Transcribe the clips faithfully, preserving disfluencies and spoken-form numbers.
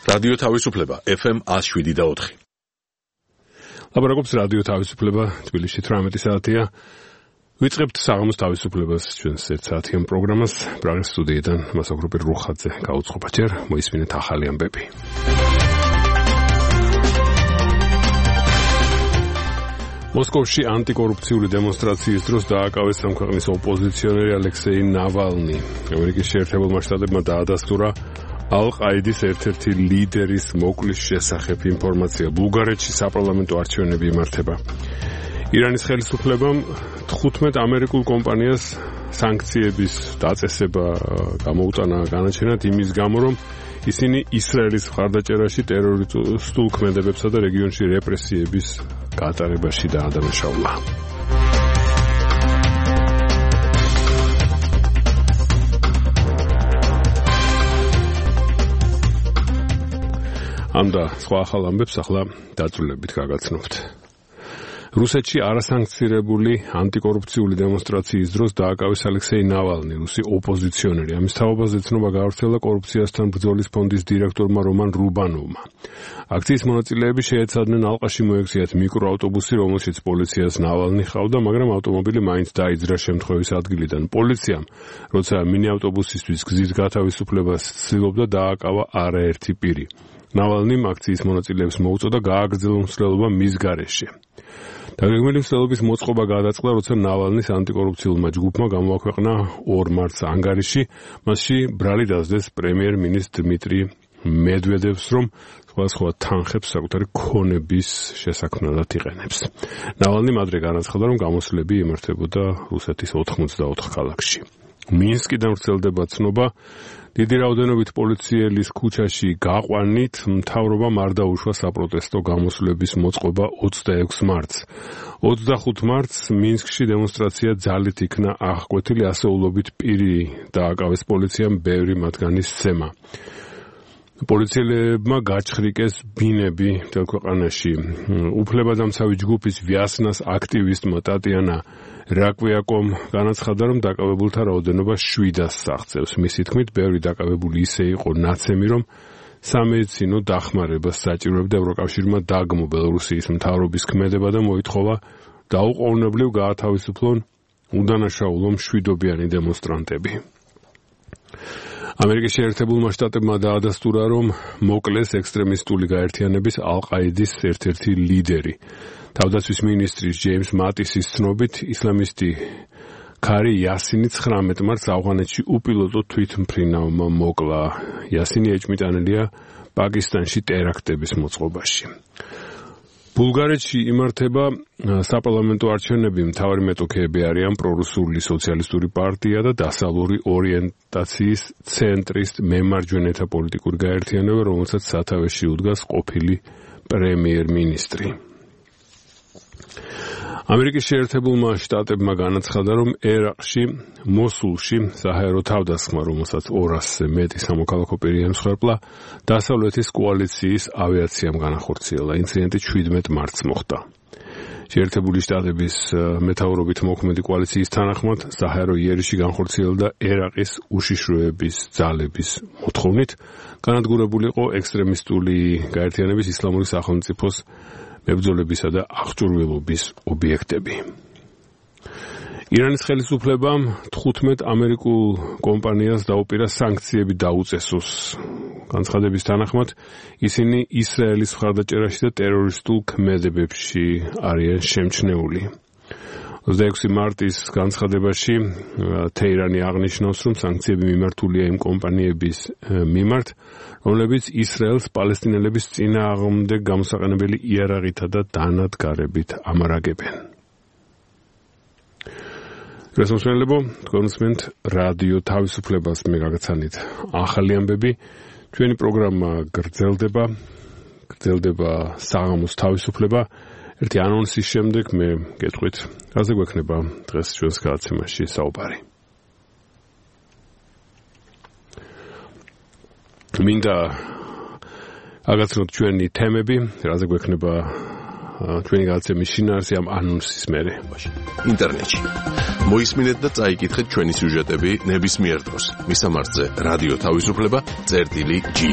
რადიო თავისუფლება ეფ ემ one oh seven და four. ლაბორატორიის რადიო თავისუფლება თბილისში თვრამეტი საათია. ვიწყებთ საღამოს თავისუფლებას ჩვენს ერთ საათიან პროგრამას. პრაღის სტუდიიდან მასაკროპი რუხაძე გაუწყობა ჯერ მოისმინეთ ახალი ამბები. მოსკოვში ანტიკორუფციული დემონსტრაციის დროს დააკავეს ამ ქვეყნის ოპოზიციონერი ალექსეი ნავალნი. ამერიკის შეერთებულმა შტატებმა დაადასტურა ალ-ყაიდის ერთ-ერთი ლიდერის მოკლის შესახებ ინფორმაცია. ბულგარეთში საპარლამენტო არჩევნები იმართება. ირანის ხელისუფლებამ თხუთმეტ ამერიკულ კომპანიას სანქციების დაწესება გამოუტანა განაჩენად იმის გამო, რომ ისინი ისრაელის მხარდაჭერაში ტერორისტულ ქმედებებსა და რეგიონში რეპრესიების გატარებაში დაადანაშაულა. ამ და სხვა ახალ ამბებს ახლა დაწვრილებით გაგაცნობთ. რუსეთში არასანქცირებული ანტიკორუფციული დემონსტრაციის დროს დააკავეს ალექსეი ნავალნი, რუსი ოპოზიციონერი. ამის თაობაზე ცნობა გაავრცელა კორუფციასთან ბრძოლის ფონდის დირექტორმა რომან რუბანოვმა. აქციის მონაწილეები შეეცადნენ ალყაში მოექციათ მიკროავტობუსი, რომელშიც პოლიციას ნავალნი ჰყავდა, მაგრამ ავტომობილი მაინც დაიძრა შემთხვევის ადგილიდან. პოლიციამ, როცა მინიავტობუსისთვის გზის გათავისუფლებას ცდილობდა, დააკავა არაერთი პირი. ნავალნიმ აქციის მონაწილეებს მოუწოდა გააგრძელონ მსვლელობა მის გარეშე. დაგეგმილი მსვლელობის მოწყობა გადაწყდა, როცა ნავალნის ანტიკორუფციულმა ჯგუფმა გამოაქვეყნა ორ მარტს ანგარიში, მასში ბრალი დასდეს პრემიერ-მინისტრ დმიტრი მედვედევს, რომ სხვადასხვა თანხებს საკუთარი ქონების შესაქმნელად იყენებს. ნავალნიმ ადრე განაცხადა, რომ გამოსვლები იმართებოდა რუსეთის ოთხმოცდაოთხ ქალაქში. მინსკიდან ვრცელდება ცნობა, დიდი რაოდენობით პოლიციელის ქუჩაში გაყვანით მთავრობამ არ დაუშვა საპროტესტო გამოსვლების მოწყობა ოცდაექვსი მარტს. ოცდახუთი მარტს მინსკში დემონსტრაცია ძალით იქნა აღკვეთილი, ასეულობით პირი დააკავეს პოლიციამ, ბევრი მათგანის სცემა. პოლიციელებმა გაჩხრიკეს ბინები მთელ ქვეყანაში. უფლებადამცავი ჯგუფის ვიასნას აქტივისტმა ტატიანა რაკვიაკომ განაცხადა, რომ დაკავებულთა რაოდენობა შვიდას აღწევს. მისი თქმით, ბევრი დაკავებული ისე იყო ნაცემი, რომ სამედიცინო დახმარებას საჭიროებდა. ევროკავშირმა დაგმო ბელორუსიის მთავრობის ქმედება და მოითხოვა დაუყოვნებლივ გაათავისუფლონ უდანაშაულო მშვიდობიანი დემონსტრანტები. ამერიკის შეერთებულმა შტატებმა დაადასტურა, რომ მოკლეს ექსტრემისტული გაერთიანების ალ-ყაიდის ერთ-ერთი ლიდერი. თავდაცვის მინისტრის ჯეიმს მატისის ცნობით, ისლამისტი ქარი იასინი ცხრამეტ მარტს ავღანეთში უპილოტო თვითმფრინავმა მოკლა. იასინი ეჭვმიტანილია პაკისტანში ტერაქტების მოწყობაში. ბულგარეთში იმართება საპარლამენტო არჩევნები. მთავარი მეტოქეები არიან პრორუსული სოციალისტური პარტია და დასავლური ორიენტაციის ცენტრის მემარჯვენეთა პოლიტიკური გაერთიანება, რომელსაც სათავეში უდგას ყოფილი პრემიერ-მინისტრი. ამერიკის შეერთებულმა შტატებმა განაცხადა, რომ ერაყში, მოსულში, საჰაერო თავდასხმა, რომელსაც ორასზე მეტი სამოქალაქო პირი ემსხვერპლა, დასავლეთის კოალიციის ავიაციამ განახორციელა. ინციდენტი შვიდმეტ მარტს მოხდა. შეერთებული შტატების მეთაურობით მოქმედი კოალიციის თანახმად, საჰაერო იერიში განხორციელდა ერაყის უშიშროების ძალების მოთხოვნით. განადგურებული იყო ექსტრემისტული გაერთიანების ისლამური სახელმწიფოს მებრძოლებისა და აღჭურვილობის ობიექტები. ირანის ხელისუფლებამ თხუთმეტ ამერიკულ კომპანიას დაუპირა სანქციები დაუწესოს. განცხადების თანახმად, ისინი ისრაელის მხარდაჭერაში და ტერორისტულ ქმედებებში არიან შემჩნეული. ოცდაექვსი მარტის განცხადებაში თეირანი აღნიშნავს, რომ სანქციები მიმართულია იმ კომპანიების მიმართ, რომლებიც ისრაელს პალესტინელების წინააღმდეგ გამოსაყენებელი იარაღითა და დანადგარებით ამარაგებენ. რესურსმენლებო, თქვენ უსმენთ რადიო თავისუფლებას, მე გაგაცანით ახალი ამბები. ჩვენი პროგრამა გრძელდება, გრძელდება საღამოს თავისუფლება. ერთი ანონსის შემდეგ მე გეტყვით, რაზე გვექნება დღეს ჩვენს გადაცემაში საუბარი. მინდა აგაცნოთ ჩვენი თემები, რაზე გვექნება ჩვენი გადაცემის შინაარსი ამ ანონსის მერე. ინტერნეტში. მოისმინეთ და წაიკითხეთ ჩვენი სიუჟეტები ნებისმიერ დროს. მისამართზე რადიო თავისუფლება წერტილი ჯი.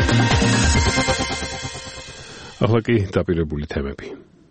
ახლა კი დაპირებული თემები.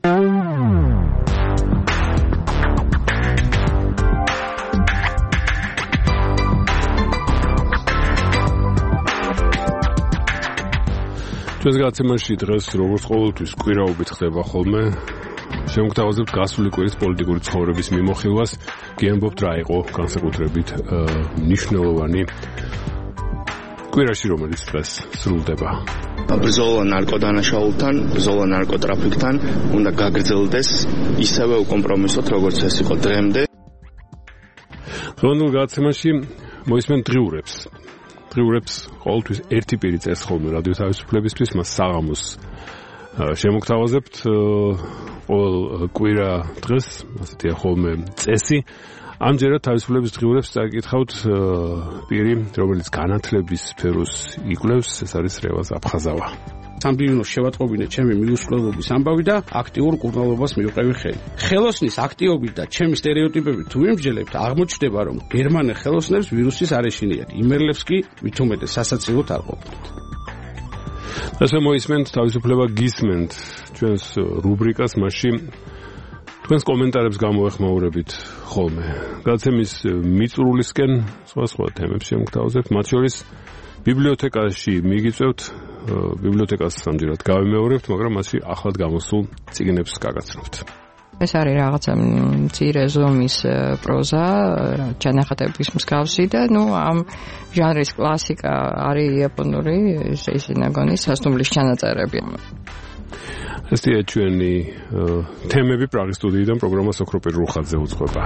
ჩვენს გადაცემაში დღეს როგორც ყოველთვის კვირაობით ხდება ხოლმე შემოგთავაზებთ გასული კვირის პოლიტიკური ცხოვრების მიმოხილვას, გიამბობთ რა იყო განსაკუთრებით მნიშვნელოვანი კვირაში, რომელიც დღეს სრულდება. ბრძოლა ნარკოდანაშაულთან, ბრძოლა ნარკოტრაფიკთან უნდა გაგრძელდეს ისევე უკომპრომისოდ, როგორც ეს იყო დღემდე. დღევანდელ გადაცემაში მოისმენთ დღიურებს. დღიურებს ყოველთვის ერთი პირი წერს ხოლმე რადიო თავისუფლებისთვის, მას საღამოს შემოგთავაზებთ ყოველ კვირა დღეს, ასეთია ხოლმე წესი. ამჯერად თავისუფლების დღიურებს წაკითხავთ პირი, რომელიც განათლების სფეროს იკვლევს, ეს არის რევაზ აფხაზავა. სამბივნოს შევატყობინე ჩემი მიუსწრებლობის ამბავი და აქტიურ კურნალობას მივყევი ხელი. ხელოსნის აქტიობით და ჩემი სტერეოტიპებით თუ ვიმსჯელებთ, აღმოჩნდება, რომ გერმანე ხელოსნებს ვირუსის არ ეშინიათ, იმერლებს კი მით უმეტეს სასაცილოდ არ ყოფილით. ასე მოისმენთ თავისუფლება გისმენთ ჩვენს რუბრიკას, მასში თქვენს კომენტარებს გამოვეხმაურებით ხოლმე. გადაცემის მიწურულისკენ სხვა სხვა თემებს შემოგთავაზებთ, მათ შორის ბიბლიოთეკაში მიგიწევთ, ბიბლიოთეკას ამჯერად გავიმეორებთ, მაგრამ მასში ახლად გამოსულ წიგნებს გაგაცნობთ. ეს არის რაღაცა მცირე ზომის პროზა, ჩანახატების მსგავსი და ნუ ამ ჟანრის კლასიკა არის იაპონური შეისინაგონის სასტუმრის ჩანაწერები. ესეა ჩვენი თემები პრაღის სტუდიიდან, პროგრამა სოქროპერ რუხაძე უძღვება.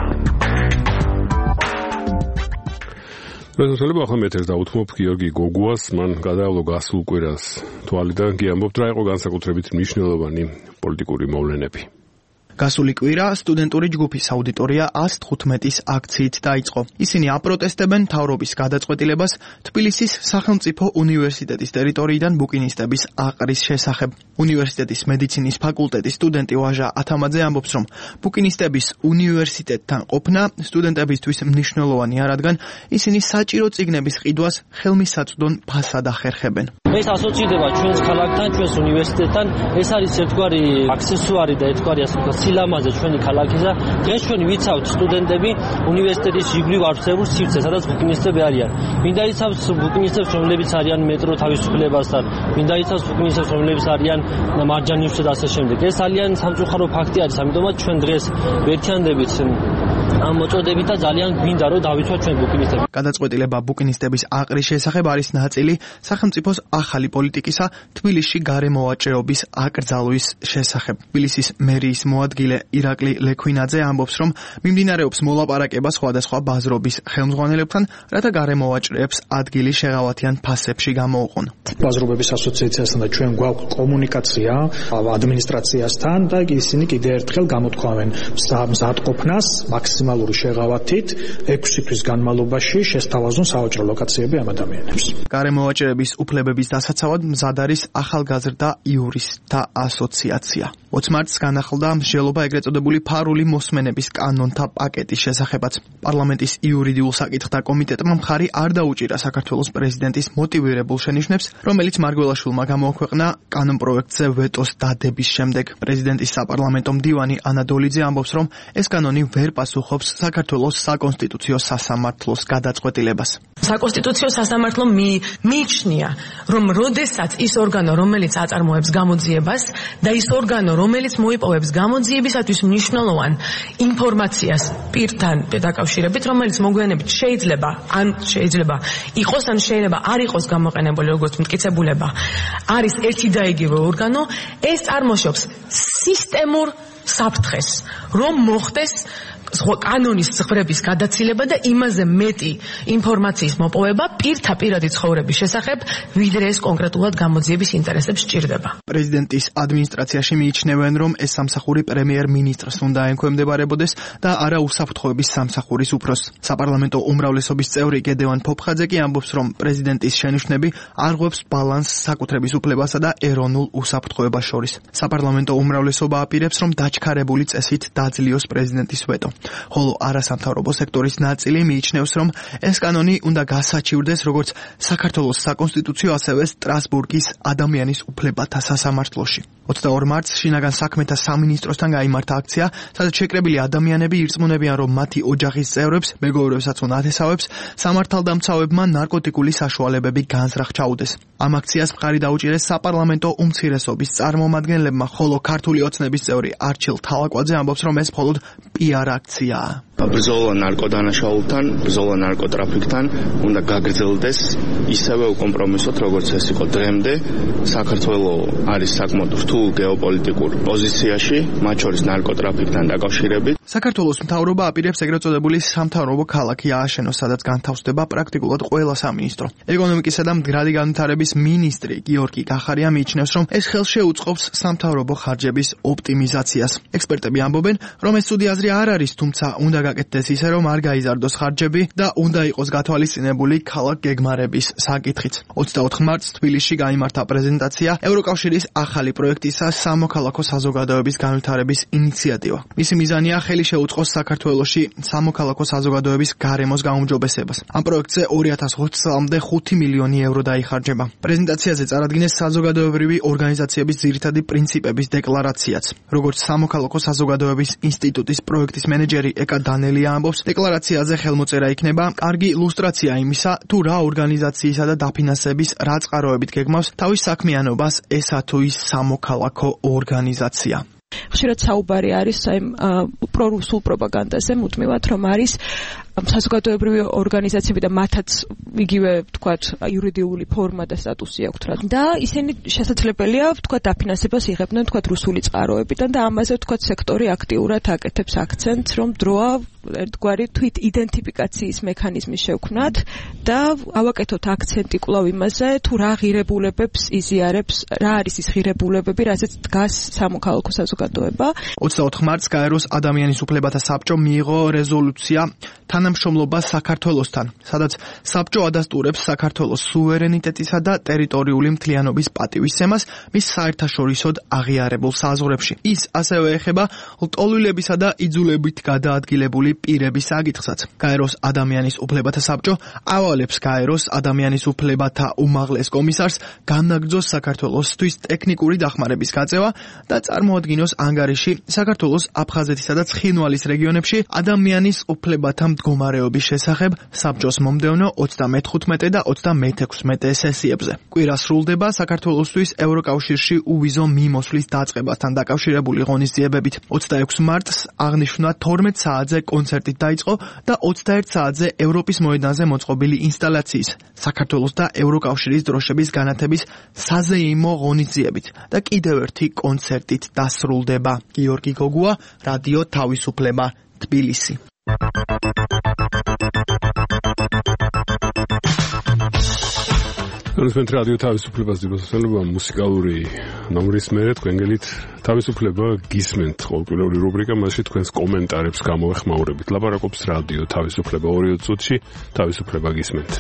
მესმელება ახლა მეთერს დაუთმობ გიორგი გოგუას, მან გადაავლო გასულ კვირას თვალი და გიამბობთ რა იყო განსაკუთრებით მნიშვნელოვანი პოლიტიკური მოვლენები. გასული კვირა სტუდენტური ჯგუფის აუდიტორია ას თხუთმეტის აქციით დაიწყო. ისინი აპროტესტებენ მთავრობის გადაწყვეტილებას თბილისის სახელმწიფო უნივერსიტეტის ტერიტორიიდან ბუკინისტების აყრის შესახებ. უნივერსიტეტის მედიცინის ფაკულტეტის სტუდენტი ვაჟა ათამაძე ამბობს, რომ ბუკინისტების უნივერსიტეტთან ყოფნა სტუდენტებისთვის მნიშვნელოვანია, რადგან ისინი საჭირო წიგნების ყიდვას ხელმისაწვდომ ფასად ახერხებენ. ეს ასოცირდება ჩვენს ქალაქთან, ჩვენს უნივერსიტეტთან, ეს არის ერთგვარი აქსესუარი და ერთგვარი ასე ვთქვათ სილამაზე ჩვენი ქალაქის და დღეს ჩვენ ვიცავთ სტუდენტები უნივერსიტეტის იგივე არსებულ სივრცეს, სადაც ბუკინისტები არიან. მინდა იცავს ბუკინისტებს, რომლებიც არიან მეტრო თავისუფლებასთან, მინდა იცავს ბუკინისტებს, რომლებიც არიან მარჯანივში და ასე შემდეგ. ეს ძალიან სამწუხარო ფაქტი არის, ამიტომაც ჩვენ დღეს ვერთიანდებით ამ მოწოდებით და ძალიან გვინდა რომ დავიცვათ ჩვენ ბუკინისტები. გადაწყვეტილება ბუკინისტების აყრის შესახებ არის ნაწილი სახელმწიფოს ახალი პოლიტიკისა თბილისში გარემოვაჭრეობის აკრძალვის შესახებ. თბილისის მერიის მოადგილე ირაკლი ლექვინაძე ამბობს, რომ მიმდინარეობს მოლაპარაკება სხვადასხვა ბაზრობის ხელმძღვანელებთან, რათა გარემოვაჭრეებს ადგილი შეღავათიან ფასებში გამოუყონ. ბაზრობების ასოციაციასთან და ჩვენ გვაქვს კომუნიკაცია ადმინისტრაციასთან და ისინი კიდევ ერთხელ გამოთქვამენ მზადყოფნას მაქსიმალური შეღავათით ექვსი თვის განმავლობაში შესთავაზონ სავაჭრო ლოკაციები ამ ადამიანებს. გარემოვაჭრეების უფლებების დასაცავად მზად არის ახალგაზრდა იურისტთა ასოციაცია. ოცი მარტს განახლდა მსჯელობა ეგრეთ წოდებული ფარული მოსმენების კანონთა პაკეტის შესახებაც. პარლამენტის იურიდიულ საკითხთა კომიტეტმა მხარი არ დაუჭირა საქართველოს პრეზიდენტის მოტივირებულ შენიშვნებს, რომელიც მარგველაშვილმა გამოაქვეყნა კანონპროექტზე ვეტოს დადების შემდეგ. პრეზიდენტის საპარლამენტო მდივანი ანა დოლიძე ამბობს, რომ ეს კანონი ვერ პასუხობს საქართველოს საკონსტიტუციო სასამართლოს გადაწყვეტილებას. საკონსტიტუციო სასამართლო მიიჩნია, რომ როდესაც ის ორგანო, რომელიც აწარმოებს გამოძიებას და ის ორგანო, რომელიც მოიპოვებს გამოძიებისათვის მნიშვნელოვან ინფორმაციას პირთან დაკავშირებით, რომელიც მოგვიანებით შეიძლება ან შეიძლება იყოს, ან შეიძლება არ იყოს გამოყენებული როგორც მტკიცებულება, არის ერთი და იგივე ორგანო, ეს წარმოშობს სისტემურ საფრთხეს, რომ მოხდეს კანონის წხრების გადაცილება და იმაზე მეტი ინფორმაციის მოპოვება პირთაპირადი ცხოვრების შესახებ, ვიდრე ეს კონკრეტულად გამოძიების ინტერესებს სჭირდება. პრეზიდენტის ადმინისტრაციაში მიიჩნევენ, რომ ეს სამსახური პრემიერ-მინისტრს უნდა ექვემდებარებოდეს და არა უსაფრთხოების სამსახურის უფროსს. საპარლამენტო უმრავლესობის წევრი გედევან ფოფხაძე კი ამბობს, რომ პრეზიდენტის შენიშვნები არღვევს ბალანსს საკუთრების უფლებასა და ეროვნულ უსაფრთხოებას შორის. საპარლამენტო უმრავლესობა აპირებს, რომ დაჩქარებული წესით დაძლიოს პრეზიდენტის ვეტო. ხოლო არასამთავრობო სექტორის ნაწილი მიიჩნევს, რომ ეს კანონი უნდა გასაჩივრდეს როგორც საქართველოს საკონსტიტუციო, ასევე სტრასბურგის ადამიანის უფლებათა სასამართლოში. ოცდაორ მარტს შინაგან საქმეთა სამინისტროსთან გაიმართა აქცია, სადაც შეკრებილი ადამიანები ირწმუნებიან, რომ მათი ოჯახის წევრებს, მეგობრებსაც უნათესავებს, სამართალდამცავებმა ნარკოტიკული საშუალებები განზრახ ჩაუდეს. ამ აქციას მხარი დაუჭირეს საპარლამენტო უმცირესობის წარმომადგენლებმა, ხოლო ქართული ოცნების წევრი არჩილ თალაკვაძე ამბობს, რომ ეს მხოლოდ პიარ აქციაა. ბრძოლა ნარკოდანაშაულთან, ბრძოლა ნარკოტრაფიკთან უნდა გაგრძელდეს ისევე უკომპრომისოდ, როგორც ეს იყო დღემდე. საქართველოს არის საკმაოდ რთულ გეოპოლიტიკურ პოზიციაში, მათ შორის ნარკოტრაფიკთან დაკავშირებით. საქართველოს მთავრობა აპირებს ეგრეთ წოდებული სამთავრობო ქალაქი ააშენოს, სადაც განთავსდება პრაქტიკულად ყველა სამინისტრო. ეკონომიკისა და მდგრადი განვითარების მინისტრი გიორგი კახარია მიიჩნევს, რომ ეს ხელს შეუწყობს სამთავრობო ხარჯების ოპტიმიზაციას. ექსპერტები ამბობენ, რომ ეს ცუდი აზრი არ არის, თუმცა უნდა გაკეთდეს ისე, რომ არ გაიზარდოს ხარჯები და უნდა იყოს გათვალისწინებული ქალაქ გეგმარების საკითხიც. ოცდაოთხ მარტს თბილისში გაიმართა პრეზენტაცია ევროკავშირის ახალი პროექტისა სამოქალაქო საზოგადოების განვითარების ინიციატივა. მისი მიზანია ხელი შეუწყოს საქართველოში სამოქალაქო საზოგადოების გარემოს გაუმჯობესებას. ამ პროექტზე ორი ათას ოცდაათი წლამდე ხუთი მილიონი ევრო დაიხარჯება. პრეზენტაციაზე წარადგინეს საზოგადოებრივი ორგანიზაციების ძირითადი პრინციპების დეკლარაციაც. როგორც სამოქალაქო საზოგადოების ინსტიტუტის პროექტის მენეჯერი ეკა დანელია ამბობს, დეკლარაციაზე ხელმოწერა იქნება კარგი ილუსტრაცია იმისა, თუ რა ორგანიზაციისა და დაფინანსების რა წყაროებით გეგმავს თავის საქმიანობას ესა თუ ის სამოქალაქო ორგანიზაცია. ხშირად საუბარი არის აი პრორუსულ პროპაგანდაზე, მუდმივად რომ არის საზოგადოებრივი ორგანიზაციები და მათაც იგივე ვთქვათ იურიდიული ფორმა და სტატუსი აქვთ რა. და ისინი შესაძლებელია ვთქვათ დაფინანსებას იღებდნენ ვთქვათ რუსული წყაროებიდან და ამაზე ვთქვათ სექტორი აქტიურად აკეთებს აქცენტს, რომ დროა ერთგვარი თვით იდენტიფიკაციის მექანიზმი შევქმნათ და ავაკეთოთ აქცენტი კვლავ იმაზე, თუ რა ღირებულებებს იზიარებს, რა არის ის ღირებულებები, რასაც დგას სამოქალაქო საზოგადოება. ოცდაოთხ მარტს გაეროს ადამიანის უფლებათა საბჭო მიიღო რეზოლუცია თანამშრომლობა საქართველოსთან, სადაც საბჭო ადასტურებს საქართველოს სუვერენიტეტისა და ტერიტორიული მთლიანობის პატივისცემას მის საერთაშორისოდ აღიარებულ საზღვრებში. ის ასევე ეხება ლტოლვილებისა და იძულებით გადაადგილებული პირების საკითხსაც. გაეროს ადამიანის უფლებათა საბჭო ავალებს გაეროს ადამიანის უფლებათა უმაღლეს კომისარს განაგრძოს საქართველოსთვის ტექნიკური დახმარების გაწევა და წარმოადგინოს ანგარიში საქართველოს აფხაზეთისა და ცხინვალის რეგიონებში ადამიანის უფლებათა მდგომარეობის შესახებ საბჭოს მომდევნო ოცდამეთხუთმეტე და ოცდამეექვსმეტე სესიებზე. კვირა სრულდება საქართველოსთვის ევროკავშირში უვიზო მიმოსვლის დაწყებასთან დაკავშირებული ღონისძიებებით. ოცდაექვსი მარტს აღნიშვნა თორმეტ საათზე კონცერტით დაიწყო და ოცდაერთ საათზე ევროპის მოედანზე მოწყობილი ინსტალაციის საქართველოს და ევროკავშირის დროშების განათების საზეიმო ღონისძიებით და კიდევ ერთი კონცერტით დასრულდება. გიორგი გოგუა, რადიო თავისუფლება, თბილისი. გულისხმობთ რადიო თავისუფლებას დებოსელობა მუსიკალური ნომრის მერე თქვენგელით თავისუფლება გისმენთ ყოველკვირეული რუბრიკა, მასში თქვენს კომენტარებს გამოვეხმაურებით. ლაპარაკობს რადიო თავისუფლება ორი წუთში, თავისუფლება გისმენთ.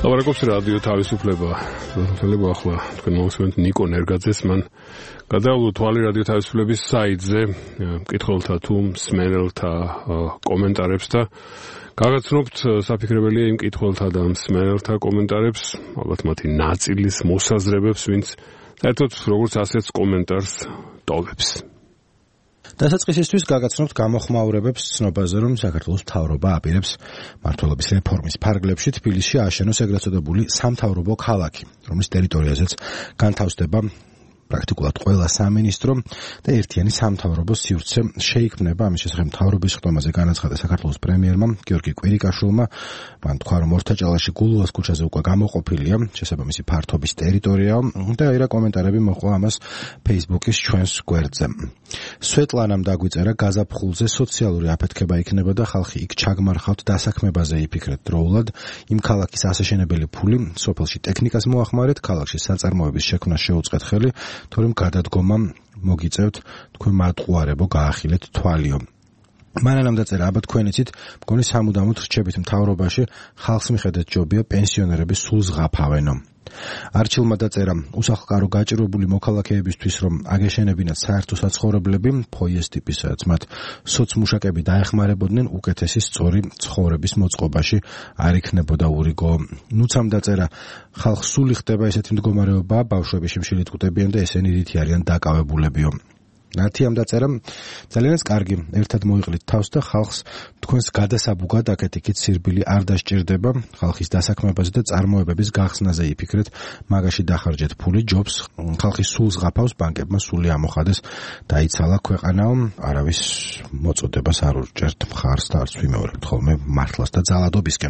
ლაბორატორიის რადიო თავისუფლება. ხელება ახლა თქვენ მოვსმენთ ნიკო ნერგაძეს, მან გადაავლო თვალი რადიო თავისუფლების საიტზე მკითხველთა თუ მსმენელთა კომენტარებს და გაგაცნობთ საფიქრებელია იმ მკითხველთა და მსმენელთა კომენტარებს, ალბათ მათი ნაწილის მოსაზრებებს, ვინც საერთოდ როგორც ასეთს კომენტარს ტოვებს. დასაწყისისთვის გაგაცნობთ გამოხმაურებებს ცნობაზე, რომ საქართველოს მთავრობა აპირებს მმართველობის რეფორმის ფარგლებში თბილისში ააშენოს ეგრეთ წოდებული სამთავრობო ქალაქი, რომლის ტერიტორიაზეც განთავსდება პრაქტიკულად ყველა სამინისტრო და ერთიანი სამთავრობო სივრცე შეიქმნება. ამის შესახებ მთავრობის ხდომაზე განაცხადა საქართველოს პრემიერმა გიორგი კვირიკაშვილმა. მან თქვა, რომ ორთაჭალაში გულუას ქუჩაზე უკვე გამოყოფილია შესაბამისი ფართობის ტერიტორია და აირა კომენტარები მოყვა ამას Facebook-ის ჩვენს გვერდზე. სვეტლანამ დაგვიწერა, გაზაფხულზე სოციალური აფეთქება იქნება და ხალხი იქ ჩაგმარხავთ დასაქმებაზე იფიქრეთ დროულად. იმ ქალაქის ასაშენებელი ფული სოფელში ტექნიკას მოახმარეთ, ქალაქში საწარმოების შექმნას შეუწყეთ ხელი, თორემ გადადგომა მოგიწევთ, თქვენ მატყუარებო გაახილეთ თვალიო. მანამ დაწერა, აბა თქვენ იცით, მგონი სამუდამოდ რჩებით მთავრობაში, ხალხს მიხედეთ ჯობია პენსიონერები სულ ზღაფავენო. არჩილმა დაწერა, უსახლკარო გაჭირვებული მოქალაქეებისთვის, რომ აგეშენებინათ საერთო საცხოვრებლები, ფოიეს ტიპის, სადაც მათ სოცმუშაკები დაეხმარებოდნენ, უკეთესი სწორი ცხოვრების მოწყობაში არ იქნებოდა ურიგო. ნუცამ დაწერა, ხალხს სული ხდება ესეთი მდგომარეობა, ბავშვები შიმშილით კვდებიან და ესენი რითი არიან დაკავებულებიო. ნათიამ დაწერა, ძალიანაც კარგი, ერთად მოიყლით თავს და ხალხს თქვენს გადასაბუგად აქეთ-იქით სირბილი არ დასჭირდება, ხალხის დასაქმებაზე და წარმოებების გახსნაზე იფიქრეთ, მაგაში დახარჯეთ ფული, ჯობს, ხალხი სულს ღაფავს, ბანკებმა სული ამოხადეს, დაიცალა ქვეყანაო, არავის მოწოდებას არ ურჭერთ მხარს და არც ვიმეორებთ ხოლმე მართლას და ძალადობისკენ.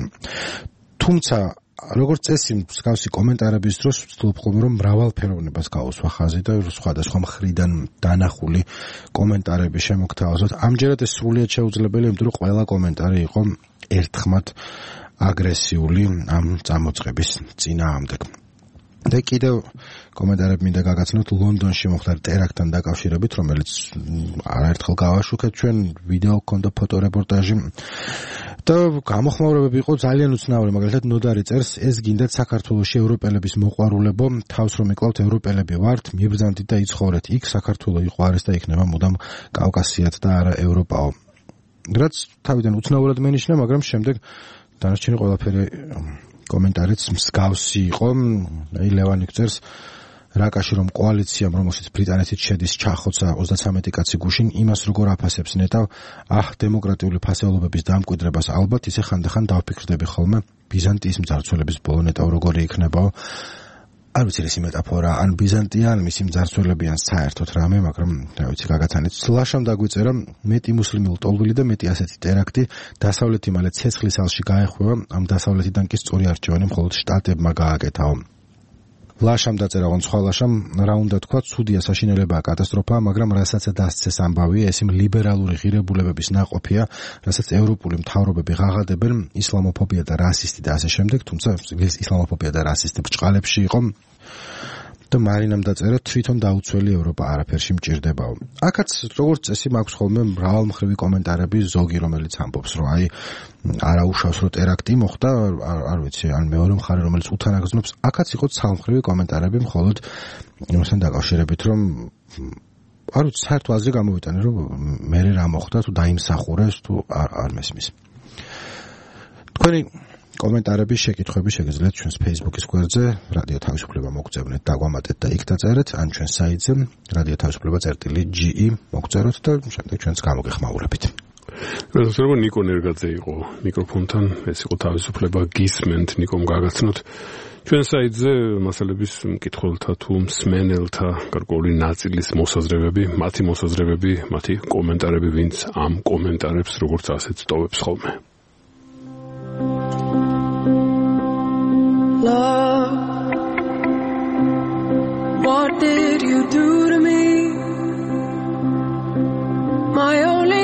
თუმცა როგორც წესი, მსგავსი კომენტარების დროს ვცდილობ ხოლმე, რომ მრავალფეროვნებას გაუსვა ხაზი და სხვადასხვა მხრიდან დანახული კომენტარები შემოგთავაზოთ. ამჯერად ეს სრულიად შეუძლებელია, იმიტომ რომ ყველა კომენტარი იყო ერთხმად აგრესიული ამ წამოწყების წინააღმდეგ. და კიდევ კომენტარები მინდა გაგაცნოთ ლონდონში მომხდარ ტერაქტთან დაკავშირებით, რომელიც არაერთხელ გავაშუქეთ ჩვენ, ვიდეო ჰქონდა, ფოტორეპორტაჟი. და გამოხმაურებები იყო ძალიან უცნაური, მაგალითად ნოდარი წერს, ეს გინდათ საქართველოში ევროპელების მოყვარულებო, თავს რომ იკლავთ ევროპელები ვართ, მიბრძანდით და იცხოვრეთ იქ, საქართველო იყო არის და იქნება მუდამ კავკასიად და არა ევროპაო. რაც თავიდან უცნაურად მენიშნა, მაგრამ შემდეგ დანარჩენი ყველაფერი კომენტარიც მსგავსი იყო. აი ლევანი წერს, რაკაში რომ კოალიციამ, რომელშიც ბრიტანეთიც შედის, ჩახოცა ოცდათვრამეტი კაცი გუშინ, იმას როგორ აფასებს ნეტავ, აჰ, დემოკრატიული ფასეულობების დამკვიდრებას ალბათ ისე ხანდახან დავფიქრდები ხოლმე, ბიზანტიის მძარცველების ბოლო ნეტავ როგორი იქნებაო. არ ვიცი ეს მეტაფორა, ან ბიზანტია, ან მისი მძარცველები, ან საერთოდ რამე, მაგრამ რა ვიცი, გაგაცანეთ. ლაშამ დაგვიწერა, მეტი მუსლიმი ლტოლვილი და მეტი ასეთი ტერაქტი, დასავლეთი მალე ცეცხლის ალში გაეხვევა, ამ დასავლეთიდან კი სწორი არჩევანი მხოლოდ შტატებმა გააკეთაო. ლაშამ დაწერა, ოღონდ სხვა ლაშამ, რა უნდა თქვა, ცუდია საშინელებაა კატასტროფაა, მაგრამ რასაც დასცეს ამბავია, ეს იმ ლიბერალური ღირებულებების ნაყოფია, რასაც ევროპული მთავრობები ღაღადებენ, ისლამოფობია და რასისტი და ასე შემდეგ, თუმცა ისლამოფობია და რასისტი ბრჭყალებში იყო. და მარინამ დაწერა, თვითონ დაუცველი ევროპა არაფერში მჭირდებაო. აქაც როგორც წესი მაქვს ხოლმე მრავალმხრივი კომენტარები, ზოგი რომელიც ამბობს, რომ აი არაუშავს რომ ტერაქტი მოხდა, არ ვიცი, ან მეორე მხარე რომელიც უთანაგზნობს, აქაც იყო ცალმხრივი კომენტარები მხოლოდ იმასთან დაკავშირებით, რომ არ ვიცი, საერთოდ აზრი გამოვიტანე, რომ მე რა მოხდა, თუ დაიმსახურეს, თუ არ არ მესმის. თქვენი კომენტარები, შეკითხვები შეგიძლიათ ჩვენს Facebook-ის გვერდზე, რადიო თავისუფლება მოგწევნეთ, დაგვამატეთ და იქ დაწერეთ, ან ჩვენ საიტზე, რადიო თავისუფლება წერტილი ჯი ი მოგწეროთ და შემდეგ ჩვენს გამოგეხმაურებით. როდესაც ნიკო ნერგაძე იყო მიკროფონთან, ეს იყო თავისუფლება გისმენთ, ნიკომ გაგაცნოთ. ჩვენ საიტზე მასალების მკითხველთა თუ მსმენელთა გარკვეული ნაწილის მოსაზრებები, მათი მოსაზრებები, მათი კომენტარები, ვინც ამ კომენტარებს როგორც ასეც ტოვებს ხოლმე. Love, what did you do to me? My only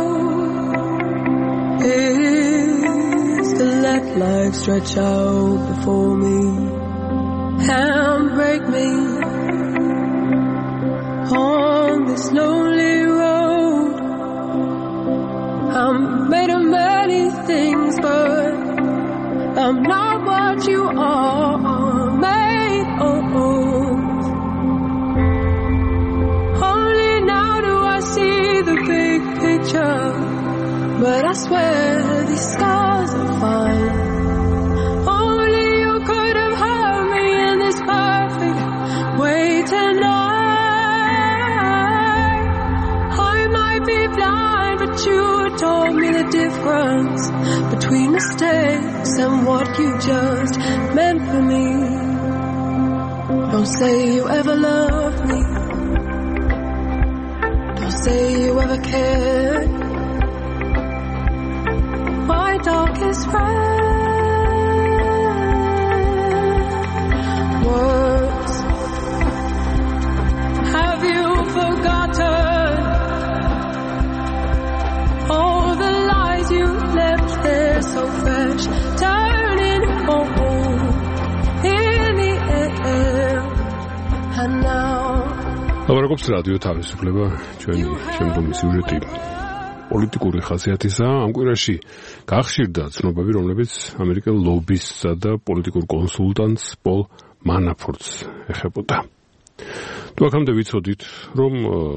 hope is to let life stretch out before me and break me on this lonely road. I'm made of many things, but I'm not what you are made of. Only now do I see the big picture, but I swear these scars are fine. Only you could have hurt me in this perfect way tonight. I might be blind, but you told me the difference between mistakes and what you just meant for me. Don't say you ever loved me. Don't say you ever cared. My darkest friend. Words. Have you forgotten all the lies you left there so fresh, turning cold in the air, and now. ლაპარაკობს რადიო თავისუფლება, ჩვენი შემდგომი სიუჟეტი პოლიტიკური ხასიათისაა. ამ კვირაში გახშირდა ცნობები, რომლებიც ამერიკელ ლობისტსა და პოლიტიკურ კონსულტანტს პოლ მანაფორტს ეხებოდა. თუ აქამდე ვიცოდით, რომ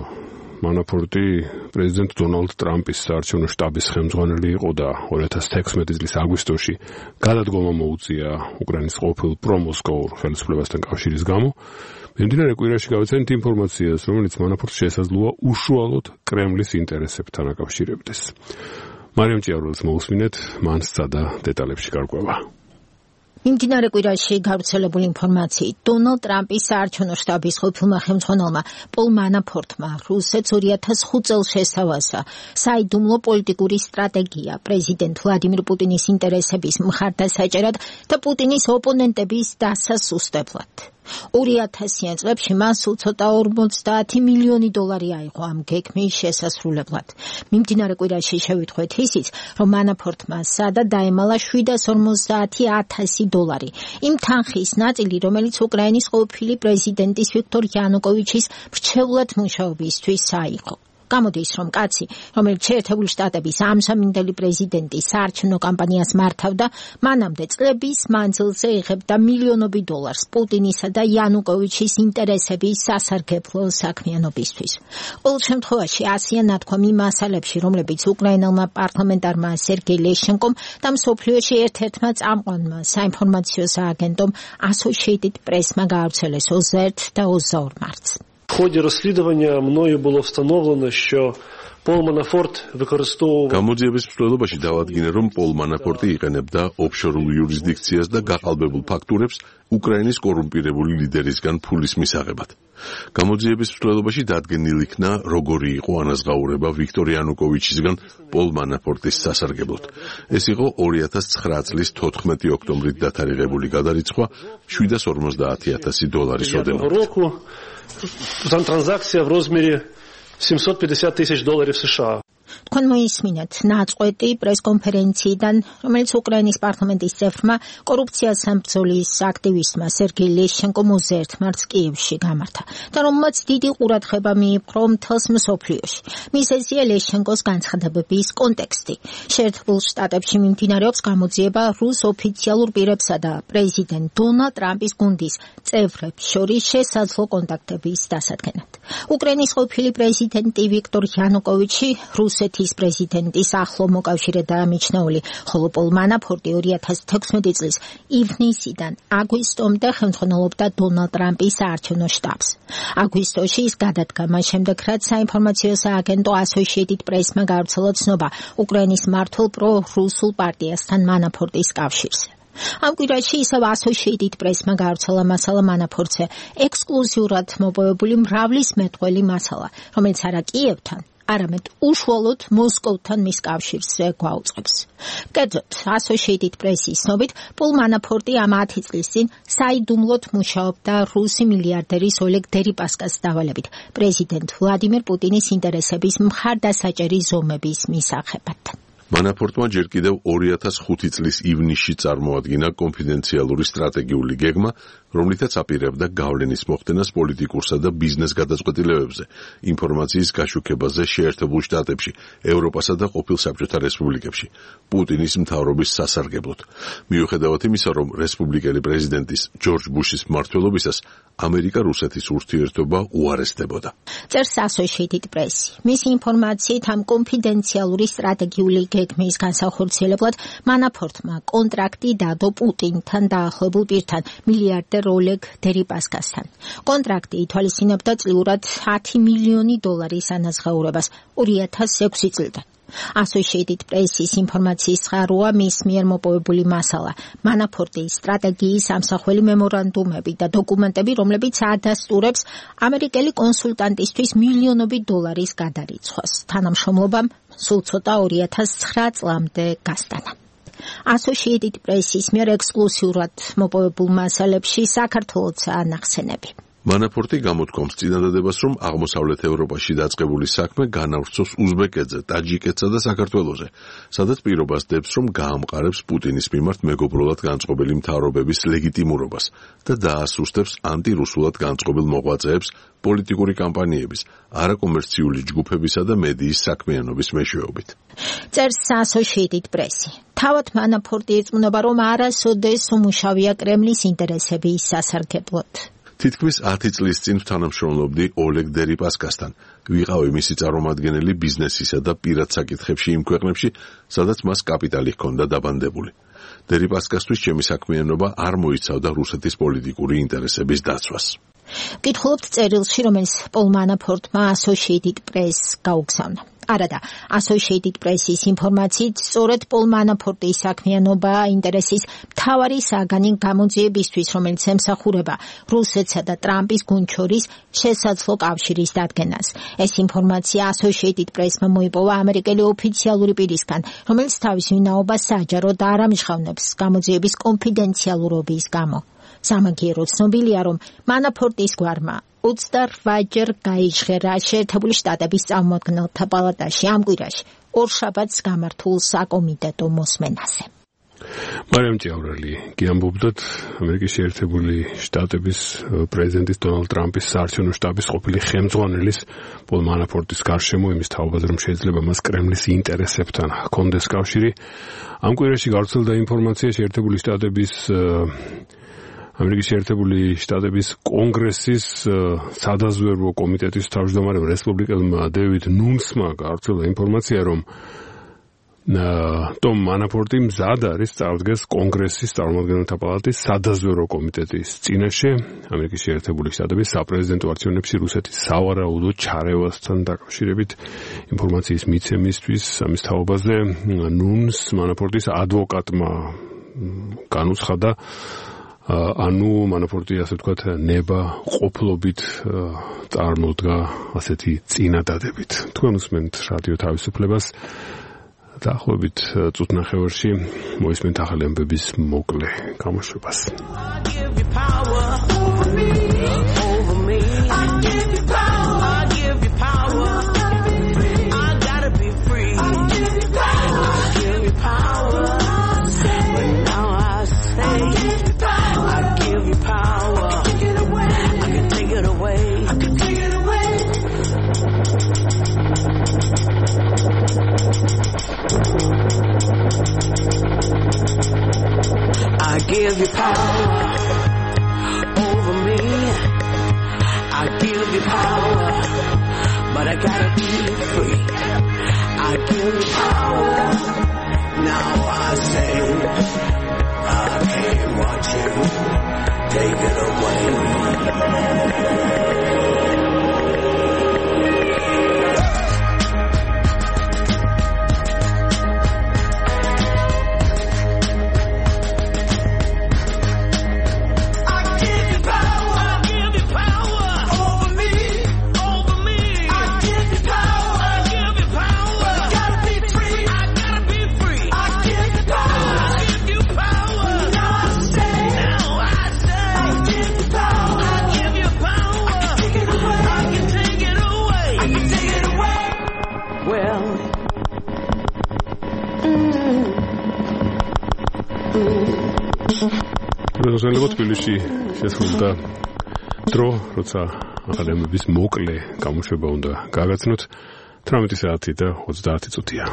მანაფორტი პრეზიდენტ დონალდ ტრამპის საარჩევნო შტაბის ხელმძღვანელი იყო და ორი ათას თექვსმეტი წლის აგვისტოში გადადგომა მოუწია უკრაინის ყოფილ პრომოსკოვურ ხელისუფლებასთან კავშირის გამო, მიმდინარე კვირაში გავაცანით ინფორმაციას, რომელიც მანაფორტს შესაძლოა უშუალოდ კრემლის ინტერესებთან აკავშირებდეს. მარიამ ჭიაურელს მოусმინეთ, მან სცადა დეტალებში გარკვევა. მიმდინარე კვირაში გავრცელებული ინფორმაციით, დონალდ ტრამპის საარჩევნო შტაბის ყოფილმა ხელმძღვანელმა პოლ მანაფორტმა რუსეთს ორი ათას ხუთ წელს შესთავაზა საიდუმლო პოლიტიკური სტრატეგია პრეზიდენტ ვლადიმირ პუტინის ინტერესების მხარდასაჭერად და პუტინის ოპონენტების დასასუსტებლად. ორი ათასიან წლებში მას უცოტა ორმოცდაათი მილიონი დოლარი აიღო ამ გეგმის შესასრულებლად. მიმდინარე კვირაში შევიტყვეთ ისიც, რომ მანაფორტმა სადა დაემალა შვიდას ორმოცდაათი ათასი დოლარი. იმ თანხის ნაწილი, რომელიც უკრაინის ყოფილი პრეზიდენტის ვიქტორ იანუკოვიჩის მრჩევლად მუშაობისთვის აიღო. გამოდის, რომ კაცი, რომელიც შეერთებული შტატების ამჟამინდელი პრეზიდენტის საარჩევნო კამპანიას მართავდა, მანამდე წლების მანძილზე იღებდა მილიონობით დოლარს პუტინისა და იანუკოვიჩის ინტერესების სასარგებლო საქმიანობისთვის. ყოველ შემთხვევაში ასია ნათქვამი მასალებში, რომლებიც უკრაინელმა პარლამენტარმა სერგეი ლეშენკომ და მსოფლიოში ერთ-ერთმა წამყვანმა საინფორმაციო სააგენტომ Associated Press-მა გაავრცელეს ოცდაერთი და ოცდაორი მარტს. В ходе расследования мною было установлено, что Пол Манафорт використовував გამოძიების მსვლელობაში დავადგინე, რომ პოლ მანაფორტი იყენებდა ოფშორულ იურისდიქციას და გაყალბებულ ფაქტურებს უკრაინის კორუმპირებული ლიდერისგან ფულის მისაღებად. გამოძიების მსვლელობაში დადგენილ იქნა, როგორი იყო ანაზღაურება ვიქტორ იანუკოვიჩისგან პოლ მანაფორტის სასარგებლოდ. ეს იყო ორი ათას ცხრა წლის თოთხმეტი ოქტომბრით დათარიღებული გადარიცხვა შვიდას ორმოცდაათი ათასი დოლარის ოდენობით. Там транзакция в размере семьсот пятьдесят тысяч долларов США. თქვენ მოისმინეთ ნაწყვეტი პრესკონფერენციიდან, რომელიც უკრაინის პარლამენტის წევრმა კორუფციას სამბრძოლის აქტივისტმა სერგეი ლეშენკომ ოცდაერთი მარტს კიევში გამართა და რომელმაც დიდი ყურადღება მიიპყრო მთელს მსოფლიოში. მიზეზია ლეშენკოს განცხადებების კონტექსტი. შეერთებულ შტატებში მიმდინარეობს გამოძიება რუს ოფიციალურ პირებსა და პრეზიდენტ დონალდ ტრამპის გუნდის წევრებს შორის შესაძლო კონტაქტების დასადგენად. უკრაინის ყოფილი პრეზიდენტი ვიქტორ იანუკოვიჩი რუსეთის პრეზიდენტის ახლო მოკავშირედაა მიჩნეული, ხოლო პოლ მანაფორტი ორი ათას თექვსმეტი წლის ივნისიდან აგვისტომდე ხელმძღვანელობდა დონალდ ტრამპის საარჩევნო შტაბს. აგვისტოში ის გადადგა მას შემდეგ, რაც საინფორმაციო სააგენტო Associated Press-მა გავრცელა ცნობა უკრაინის მართულ პრო-რუსულ პარტიასთან მანაფორტის კავშირზე. ამ კვირაში ისევ Associated Press-მა გავრცელა მასალა მანაფორტზე ექსკლუზიურად მოპოვებული მრავლის მეტყველი მასალა, რომელიც არა კიევთან, არამედ უშუალოდ მოსკოვთან მის კავშირზე გვაუწყებს. კერძოდ, Associated Press-ის ცნობით, პოლ მანაფორტი ამ ათი წლის წინ საიდუმლოდ მუშაობდა რუსი მილიარდერის ოლეგ დერიპასკას დავალებით პრეზიდენტ ვლადიმირ პუტინის ინტერესების მხარდასაჭერი ზომების მისაღებად. მანაფორტმა ჯერ კიდევ ორი ათას ხუთი წლის ივნისში წარმოადგინა კონფიდენციალური სტრატეგიული გეგმა, რომლითაც აპირებდა გავლენის მოხდენას პოლიტიკურსა და ბიზნეს გადაწყვეტილებებზე, ინფორმაციის გაშუქებაზე შეერთებულ შტატებში, ევროპასა და ყოფილ საბჭოთა რესპუბლიკებში, პუტინის მთავრობის სასარგებლოდ. მიუხედავად იმისა, რომ რესპუბლიკელი პრეზიდენტის ჯორჯ ბუშის მმართველობისას ამერიკა-რუსეთის ურთიერთობა უარესდებოდა. წერს Associated Press. მისი ინფორმაციით ამ კონფიდენციალური სტრატეგიული გეგმის განსახორციელებლად მანაფორტმა კონტრაქტი დადო პუტინთან დაახლოებულ პირთან, მილიარდერ ოლეგ დერიპასკასთან. კონტრაქტი ითვალისწინებდა წლიურად ათი მილიონი დოლარის ანაზღაურებას ორი ათას ექვსი წლიდან. Associated Press-ის ინფორმაციის წყაროა მის მიერ მოპოვებული მასალა, მანაფორტის სტრატეგიის ამსახველი მემორანდუმები და დოკუმენტები, რომლებიც ადასტურებს ამერიკელი კონსულტანტისთვის მილიონობით დოლარის გადარიცხვას. თანამშრომლობამ სულ ცოტა ორი ათას ცხრა წლამდე გასტანა. Associated Press-ის მიერ ექსკლუზიურად მოპოვებულ მასალებში საქართველოსაა ნახსენები. მანაფორტი გამოთქვამს წინადადებას, რომ აღმოსავლეთ ევროპაში დაწყებული საქმე განავრცოს უზბეკეთზე, ტაჯიკეთსა და საქართველოზე, სადაც პირობას დებს, რომ გაამყარებს პუტინის მიმართ მეგობრულად განწყობილი მთავრობების ლეგიტიმურობას და დაასუსტებს ანტირუსულად განწყობილ მოღვაწეებს პოლიტიკური კამპანიების, არაკომერციული ჯგუფებისა და მედიის საქმიანობის მეშვეობით. წერს Associated Press. თავად მანაფორტი ეწმუნება, რომ არასოდეს უმუშავია კრემლის ინტერესების სასარგებლოდ. თითქმის ათი წლის წინ თანამშრომლობდი ოლეგ დერიპასკასთან. ვიყავი მისი წარმომადგენელი ბიზნესისა და პირად საკითხებში იმ ქვეყნებში, სადაც მას კაპიტალი ჰქონდა დაბანდებული. დერიპასკასთვის ჩემი საქმიანობა არ მოიცავდა რუსეთის პოლიტიკური ინტერესების დაცვას. გითხულობთ წერილში, რომელიც პოლ მანაფორტმა Associated Press გაუგზავნა. არადა, Associated Press-ის ინფორმაციით, სწორედ პოლ მანაფორტის საქმიანობა ინტერესის მთავარი საგანი გამოძიებისთვის, რომელიც ემსახურება რუსეთსა და ტრამპის გუნდ შორის შესაძლო კავშირის დადგენას. ეს ინფორმაცია Associated Press-მა მოიპოვა ამერიკელი ოფიციალური პირისგან, რომელიც თავის ვინაობას საჯაროდ არ ამჟღავნებს გამოძიების კონფიდენციალურობის გამო. სამაგიეროდ ცნობილია, რომ მანაფორტის გვარმა ოცდარვაჯერ გაიჟღერა შეერთებული შტატების წარმომადგენელთა პალატაში ამ კვირაში ორ შაბათს გამართულ საკომიტეტო მოსმენაზე. მარიამ ჭიაურელი გიამბობდათ ამერიკის შეერთებული შტატების პრეზიდენტის დონალდ ტრამპის საარჩევნო შტაბის ყოფილი ხელმძღვანელის პოლ მანაფორტის გარშემო იმის თაობაზე, რომ შეიძლება მას კრემლის ინტერესებთან ჰქონდეს კავშირი. ამ კვირაში გავრცელდა ინფორმაცია შეერთებული შტატების ამერიკის შეერთებული შტატების კონგრესის სადაზვერვო კომიტეტის თავმჯდომარემ რესპუბლიკელმა დევიდ ნუნსმა გავრცელდა ინფორმაცია, რომ ტომ მანაფორტი მზად არის წარდგეს კონგრესის წარმომადგენელთა პალატის სადაზვერვო კომიტეტის წინაშე ამერიკის შეერთებული შტატების საპრეზიდენტო არჩევნებში რუსეთის სავარაუდო ჩარევასთან დაკავშირებით ინფორმაციის მიცემისთვის ამის თაობაზე ნუნს მანაფორტის ადვოკატმა განუცხადა, ანუ მანაფორტი ასე ვთქვათ ნება ყოფლობით წარმოდგა ასეთი წინადადებით. თქვენ უსმენთ რადიო თავისუფლებას. დაახლოებით წუთნახევარში მოისმენთ ახალი ამბების მოკლე გამოშვებას. I give you power over me. I give you power, but I gotta be free. I give you power. Now I say I can't watch you take it away. როზალეგო თბილისში შესრულდა დრო, როცა ახალემების მოკლე გამოშვება უნდა გაგაცნოთ. თვრამეტი საათი და ოცდაათი წუთია.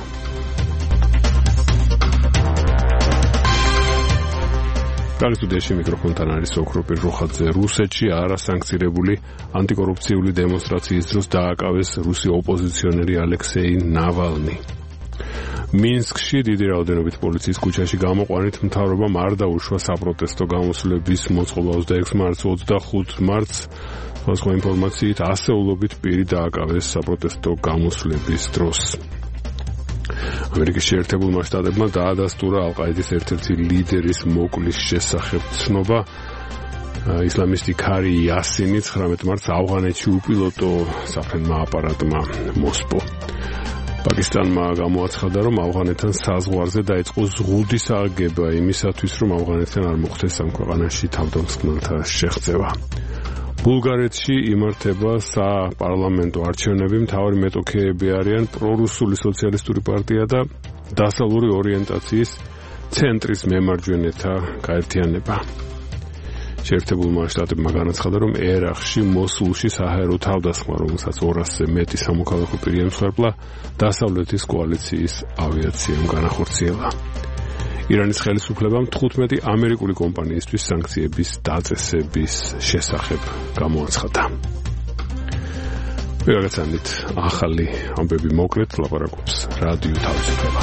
კალისტუდიაში მიკროფონთან არის ოქრო პიროხაძე. რუსეთში არასანქცირებული ანტიკორუფციული დემონსტრაციის დროს დააკავეს რუსი ოპოზიციონერი ალექსეი ნავალნი. მინსკში დიდი რაოდენობით პოლიციის ქუჩაში გამოყვანით მთავრობამ არ დაუშვა საპროტესტო გამოსვლების მოწყობა ოცდაექვსი მარტს, ოცდახუთი მარტს. სხვა ინფორმაციით ასეულობით პირი დააკავეს საპროტესტო გამოსვლების დროს. ამერიკის შეერთებულმა შტატებმა დაადასტურა ალ-ყაიდის ერთ-ერთი ლიდერის მოკლის შესახებ ცნობა. ისლამისტი ქარი იასინი ცხრამეტი მარტს ავღანეთში უპილოტო საფრენმა აპარატმა მოსპო. პაკისტანმა გამოაცხადა, რომ ავღანეთთან საზღვარზე დაიწყო ზღუდის აღება იმისათვის, რომ ავღანეთთან არ მოხდეს ამ ქვეყანაში თავდამსხმელთა შეღწევა. ბულგარეთში იმართება საპარლამენტო არჩევნები. მთავარი მეტოქეები არიან პრორუსული სოციალისტური პარტია და დასავლური ორიენტაციის ცენტრის მემარჯვენეთა გაერთიანება. შეერთებულმა შტატებმა განაცხადა, რომ ერაყში მოსულში საჰაერო თავდასხმა, რომელსაც ორასზე მეტი სამოქალაქო პირი ემსხვერპლა, დასავლეთის კოალიციის ავიაციამ განახორციელა. ირანის ხელისუფლებამ თხუთმეტი ამერიკული კომპანიისთვის სანქციების დაწესების შესახებ გამოაცხადა. ვერაგაცანით ახალი ამბები მოკლედ ლაპარაკობს რადიო თავისუფლება.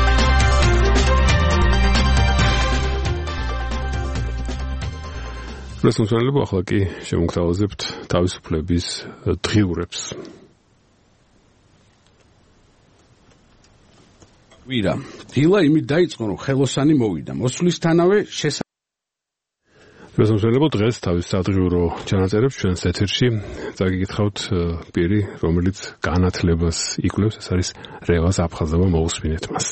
რესურსებო ახლა კი შემოგთავაზებთ თავისუფლების დღიურებს. ვირა, დილა იმით დაიწყო, რომ ხელოსანი მოვიდა. მოსვლისთანავე შესა რესურსებო დღეს თავის სადღიურო ჩანაწერებს ჩვენს ეთერში წაგიკითხავთ პირი, რომელიც განათლებას იკვლევს, ეს არის რევაზ აფხაზოვა, მოусმინეთ მას.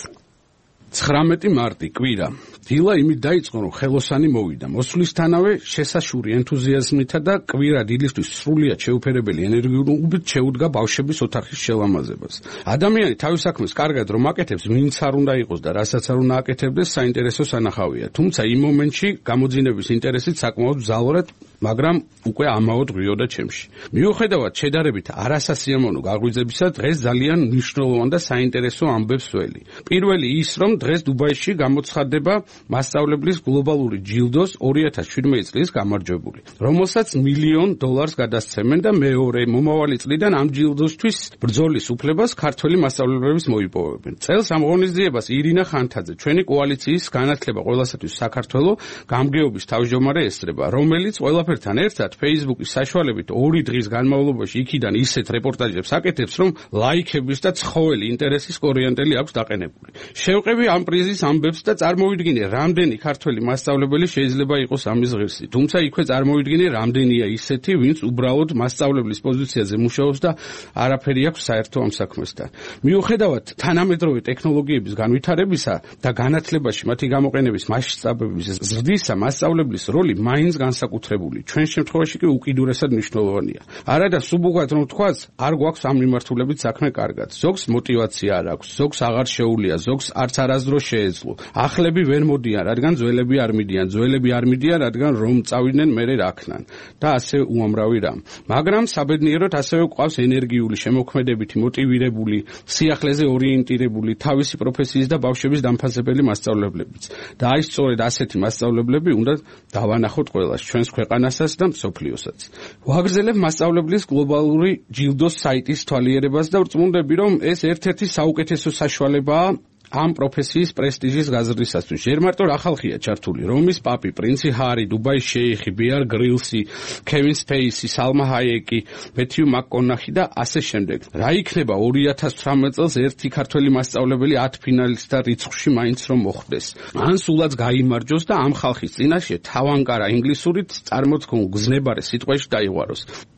ცხრამეტი მარტი კვირა. დილა იმით დაიწყო, რომ ხელოსანი მოვიდა. მოსვლისთანავე შესაშური ენთუზიაზმითა და კვირა დილისთვის სრულიად შეუფერებელი ენერგიულობით შეუდგა ბავშვების ოთახის შელამაზებას. ადამიანი თავის საქმეს კარგად რომ აკეთებს, ვინც არ უნდა იყოს და რასაც არ უნდა აკეთებდეს, საინტერესო სანახავია. თუმცა იმ მომენტში გამოძინების ინტერესით საკმაოდ მძლავრად, მაგრამ უკვე ამაოდ ღიოდა ჩემში. მიუხედავად შედარებით არასასიამოვნო გაღვიძებისა, დღეს ძალიან მნიშვნელოვან და საინტერესო ამბებს ველი. პირველი ის, რომ დღეს დუბაიში გამოცხადდება მასწავლებლის გლობალური ჯილდოს ორი ათას შვიდმეტი წლის გამარჯვებული, რომელსაც მილიონ დოლარს გადასცემენ და მეორე მომავალი წლიდან ამ ჯილდოსთვის ბრძოლის უფლებას ქართველი მასწავლებლების მოიპოვებენ. წელს ამ ღონისძიებას ირინა ხანთაძე, ჩვენი კოალიციის განათლება ყველასათვის საქართველო გამგეობის თავმჯდომარე ესწრება, რომელიც ყველაფერთან ერთად Facebook-ის საშუალებით ორი დღის განმავლობაში იქიდან ისეთ რეპორტაჟებს აკეთებს, რომ ლაიქების და ცხოველი ინტერესის კორიანტელი აქვს დაყენებული. შევყევი ამ პრიზის ამბებს და წარმოვიდგინე, რამდენი ქართველი მასწავლებელი შეიძლება იყოს ამის ღირსი. თუმცა იქვე წარმოვიდგინე, რამდენია ისეთი, ვინც უბრალოდ მასწავლებლის პოზიციაზე მუშაობს და არაფერი აქვს საერთო ამ საქმესთან. მიუხედავად თანამედროვე ტექნოლოგიების განვითარებისა და განათლებაში მათი გამოყენების მასშტაბების ზრდისა, მასწავლებლის როლი მაინც განსაკუთრებული, ჩვენ შემთხვევაში კი უკიდურესად მნიშვნელოვანია. არადა სუბუქად რომ თქვას, არ გვაქვს ამ მიმართულებით საქმე კარგად. ზოგს мотиваცია არ აქვს, ზოგს აღარ შეუულია, ზოგს არც არასდროს შეეძლო. ახლები ვერ მოდიან, რადგან ძველები არ მიდიან, ძველები არ მიდიან, რადგან რომ წავიდნენ მერე რაქნან და ასე უამრავი რამ. მაგრამ საბედნიეროდ ასევე გვყავს ენერგიული, შემოქმედებითი, მოტივირებული, სიახლეზე ორიენტირებული, თავისი პროფესიის და ბავშვების დამფასებელი მასწავლებლებიც. და აი სწორედ ასეთი მასწავლებლები უნდა დავანახოთ ყველას, ჩვენს ქვეყანასაც და მსოფლიოსაც. ვაგრძელებ მასწავლებლის გლობალური ჯილდოს საიტის თვალიერებას და ვწმუნდები, რომ ეს ერთ-ერთი საუკეთესო საშუალებაა ამ პროფესიის პრესტიჟის გაზრდისათვის. ჯერ მარტო რა ხალხია ჩართული: რომის პაპი, პრინცი ჰარი, დუბაის შეიხი, ბიარ გრილსი, კევინ სპეისი, სალმა ჰაიეკი, მეთიუ მაკკონახი და ასე შემდეგ. რა იქნება ორი ათას ცხრამეტ წელს ერთი ქართველი მასწავლებელი ათ ფინალისტთა რიცხვში მაინც რომ მოხვდეს? ან სულაც გაიმარჯოს და ამ ხალხის წინაშე თავანკარა ინგლისურით წარმოთქმულ გზნებარე სიტყვაში დაიღვაროს.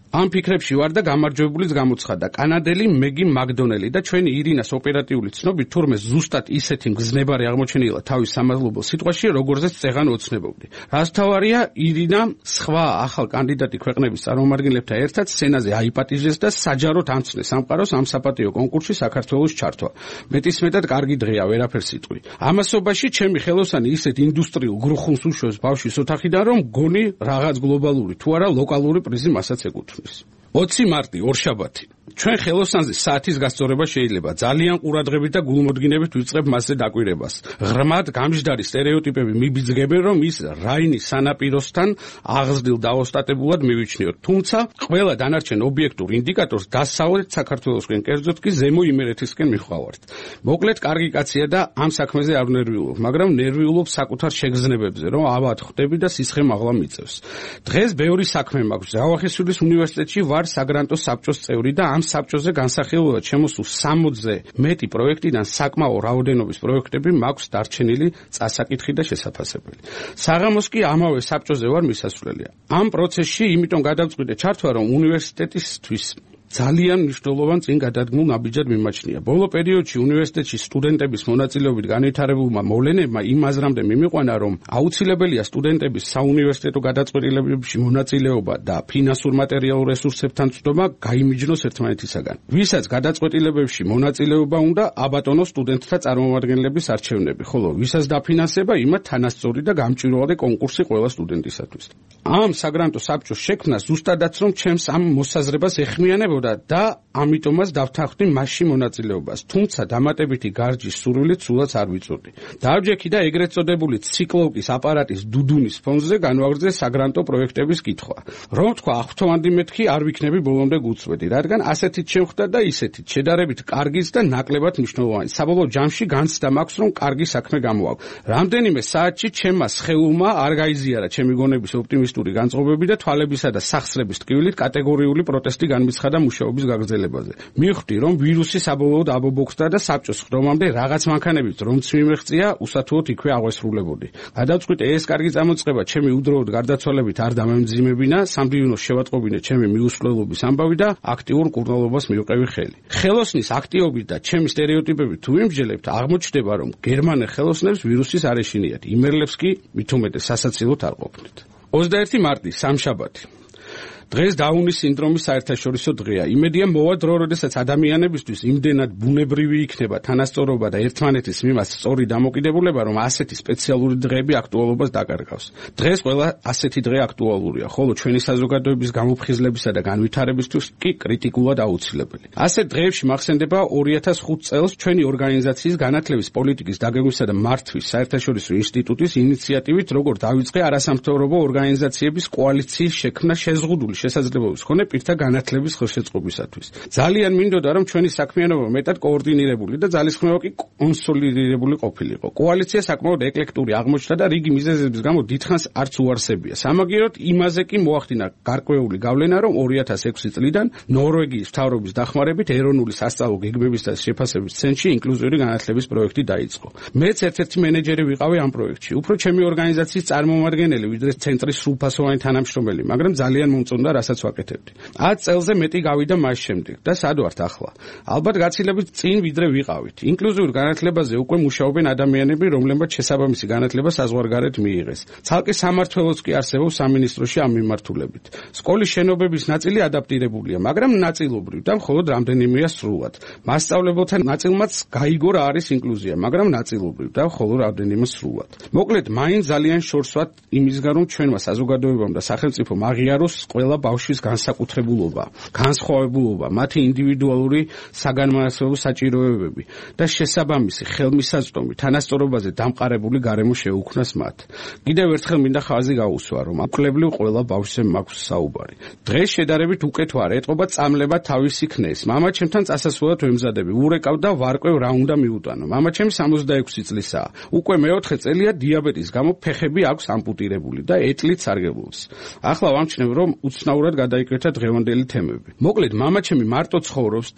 ამ ფიქრებში ვარ და გამარჯვებულიც გამოცხადდა კანადელი მეგი მაკდონელი და ჩვენი ირინას ოპერატიული ცნობით თურმე ზუსტად ისეთი მგზნებარი აღმოჩენილა თავის სამადლობელ სიტყვაში, როგორზეც წეღან ოცნებობდი. რასთავარია, ირინა სხვა ახალ კანდიდატი ქვეყნების წარმომადგენლებთან ერთად სცენაზე აიპატიჟეს და საჯაროდ ამცნეს სამყაროს ამ საპატიო კონკურსში საქართველოს ჩართვა. მეტისმეტად კარგი დღეა, ვერაფერს იტყვი. ამასობაში ჩემი ხელოსანი ისეთ ინდუსტრიულ გრუხუნს უშვებს ბავშვის ოთახიდან, რომ გონი რაღაც გლობალური თუ არა ლოკალური პრიზი მასაც ეკუთვნის. ოცი მარტი ორშაბათი. ჩვენ ხელოსანზე საათის გასწორება შეიძლება. ძალიან ყურადღებით და გულმოდგინებით ვიწყებ მასზე დაკვირებას. ღრმად გამჟდარი სტერეოტიპები მიბიძგებენ, რომ ის რაინის სანაპიროსთან აღზრდილ და ოსტატებულად მივიჩნიოთ. თუმცა ყველა დანარჩენ ობიექტურ ინდიკატორს დასავლეთ საქართველოსკენ, კერძოდ კი ზემო იმერეთისკენ მივხვავართ. მოკლედ, კარგი კაცია და ამ საქმეზე არ ნერვიულობ, მაგრამ ნერვიულობ საკუთარ შეგრძნებებზე, რომ ავად ხვდები და სისხლი მაღლა მიწევს. დღეს ბევრი საქმე მაქვს. ჯავახიშვილის უნივერსიტეტში ვარ საგრანტო საბჭოს წევრი და ამ საბჭოზე განსახილველად შემოსულ სამოცზე მეტი პროექტიდან საკმაო რაოდენობის პროექტები მაქვს დარჩენილი წასაკითხი და შესაფასებელი. საღამოს კი ამავე საბჭოზე ვარ მისასვლელია. ამ პროცესში იმიტომ გადავწყვიტე ჩართვა, რომ უნივერსიტეტისთვის ძალიან მნიშვნელოვან წინ გადადგმულ ნაბიჯად მიმაჩნია. ბოლო პერიოდში უნივერსიტეტში სტუდენტების მონაწილეობით განვითარებულმა მოვლენებმა იმ აზრამდე მიმიყვანა, რომ აუცილებელია სტუდენტების საუნივერსიტეტო გადაწყვეტილებებში მონაწილეობა და ფინანსურ მატერიალურ რესურსებთან ცდომა გაიმიჯნოს ერთმანეთისაგან. ვისაც გადაწყვეტილებებში მონაწილეობა უნდა, აბატონოს სტუდენტთა წარმომადგენლების არჩევნები, ხოლო ვისაც დაფინანსება, იმათ თანასწორი და გამჭვირვალე კონკურსი ყველა სტუდენტისათვის. ამ საგრანტო საბჭოს შექმნა ზუსტადაც რომ ჩემს ამ მოსაზრებას ეხმიანებოდა და ამიტომაც დავთანხმდი მასში მონაწილეობას. თუმცა დამატებითი გარჯის სურვილით სულაც არ ვიწურდი. დავჯექი და ეგრეთ წოდებული ციკლოვკის აპარატის დუდუნის ფონზე განვაგრძე საგრანტო პროექტების კითხვა. რომ თქვა, აღფრთოვანდი მეთქი არ ვიქნები ბოლომდე გუწვედი, რადგან ასეთით შემხვდა და ისეთით შედარებით კარგიც და ნაკლებად მნიშვნელოვანი. საბოლოო ჯამში განცდა მაქვს, რომ კარგი საქმე გამოვაქვს. რამდენიმე საათში ჩემმა სხეულმა არ გაიზიარა ჩემი გონების ოპტიმისტური განწყობები და თვალებისა და სახსრების ტკივილით კატეგორიული პროტესტი განმიცხადა მუშაობის გაგრძელებაზე. მივხვდი, რომ ვირუსი საბოლოოდ აბობოხდა და საბჭოს ხდომამდე რაღაც მანქანებით რომც მიმეღწია, უსათუოდ იქვე აღვესრულებოდი. გადავწყვიტე ეს კარგი წამოწყება ჩემი უდროოდ გარდაცვალებით არ დამემძიმებინა, სამდივნოს შევატყობინე ჩემი მიუსვლელობის ამბავი და აქტიურ კურნალობას მივყევი ხელი. ხელოსნის აქტიობით და ჩემი სტერეოტიპებით თუ ვიმსჯელებთ, აღმოჩნდება, რომ გერმანელ ხელოსნებს ვირუსის არ ეშინიათ, იმერლებს კი მით უმეტეს სასაცილოდ არ ყოფნით. ოცდაერთი მარტი, სამშაბათი. დღეს დაუნის სინდრომის საერთაშორისო დღეა. იმედია მოვა დრო, როდესაც ადამიანებისთვის იმდენად ბუნებრივი იქნება თანასწორობა და ერთმანეთის მიმართ სწორი დამოკიდებულება, რომ ასეთი სპეციალური დღეები აქტუალობას დაკარგავს. დღეს ყველა ასეთი დღე აქტუალურია, ხოლო ჩვენი საზოგადოების გამოფხიზლებისა და განვითარებისთვის კი კრიტიკულად აუცილებელი. ასეთ დღეებში მახსენდება ორი ათას ხუთი წელს ჩვენი ორგანიზაციის განათლების პოლიტიკის დაგეგმვისა და მართვის საერთაშორისო ინსტიტუტის ინიციატივით, როგორ დავიწყე არასამთავრობო ორგანიზაციების კოალიციის შექმნა შეზღუდული შესაძლებლობის ხონე პირთა განათლების ხელშეწყობისათვის. ძალიან მინდოდა, რომ ჩვენი საქმიანობა მეტად კოორდინირებული და ძალისხმევა კი კონსოლიდირებული ყოფილიყო. კოალიცია საკმაოდ ეკლექტური აღმოჩნდა და რიგი მიზეზების გამო დიდხანს არც უარსებია. სამაგიეროდ იმაზე კი მოახდინა გარკვეული გავლენა, რომ ორი ათას ექვსი წლიდან ნორვეგიის მთავრობის დახმარებით ეროვნული სასწავლო გეგმების და შეფასების ცენტრში ინკლუზიური განათლების პროექტი დაიწყო. მეც ერთ-ერთი მენეჯერი ვიყავი ამ პროექტში. უფრო ჩემი ორგანიზაციის წარმომადგენელი, ვიდრე ცენტრის სრულფასოვანი თანამშრომელი, მაგრამ ძალიან მომწონდა რასაც ვაკეთებდი. ათ წელზე მეტი გავიდა მას შემდეგ და სად ვართ ახლა? ალბათ გაცილებით წინ ვიდრე ვიყავით. ინკლუზიურ განათლებაზე უკვე მუშაობენ ადამიანები, რომლებმაც შესაბამისი განათლება საზღვარგარეთ მიიღეს. ცალკე სამმართველოც კი არსებობს სამინისტროში ამ მიმართულებით. სკოლის შენობების ნაწილი ადაპტირებულია, მაგრამ ნაწილობრივ და მხოლოდ რამდენიმეა სრულად. მასწავლებელთა ნაწილმაც გაიგო რა არის ინკლუზია, მაგრამ ნაწილობრივ და მხოლოდ რამდენიმე სრულად. მოკლედ, მაინც ძალიან შორსვათ იმისგან, რომ ჩვენმა საზოგადოებამ და სახელმწიფომ აღიაროს ყველა ბავშვის განსაკუთრებულობა, განსხვავებულობა, მათი ინდივიდუალური საგანმანათლებლო საჭიროებები და შესაბამისი ხელმისაწვდომი თანასწორობაზე დამყარებული გარემო შეუქმნას მათ. კიდევ ერთხელ მინდა ხაზი გაუსვა, რომ აკლებლივ ყველა ბავშვზე მაქვს საუბარი. დღეს შედარებით უკეთ ვარ, ეტყობა წამლება თავისი ქნეს. მამაჩემთან წასასვლელად ვემზადები, ურეკავ და ვარკვევ რა უნდა მიუტანო. მამაჩემი სამოცდაექვსი წლისაა. უკვე მეოთხე წელია დიაბეტის გამო ფეხები აქვს ამპუტირებული და ეტლით სარგებლობს. ახლა ვამჩნევ, რომ უცნაურად გადაიკვეთა დღევანდელი თემები. მოკლედ, მამაჩემი მარტო ცხოვრობს და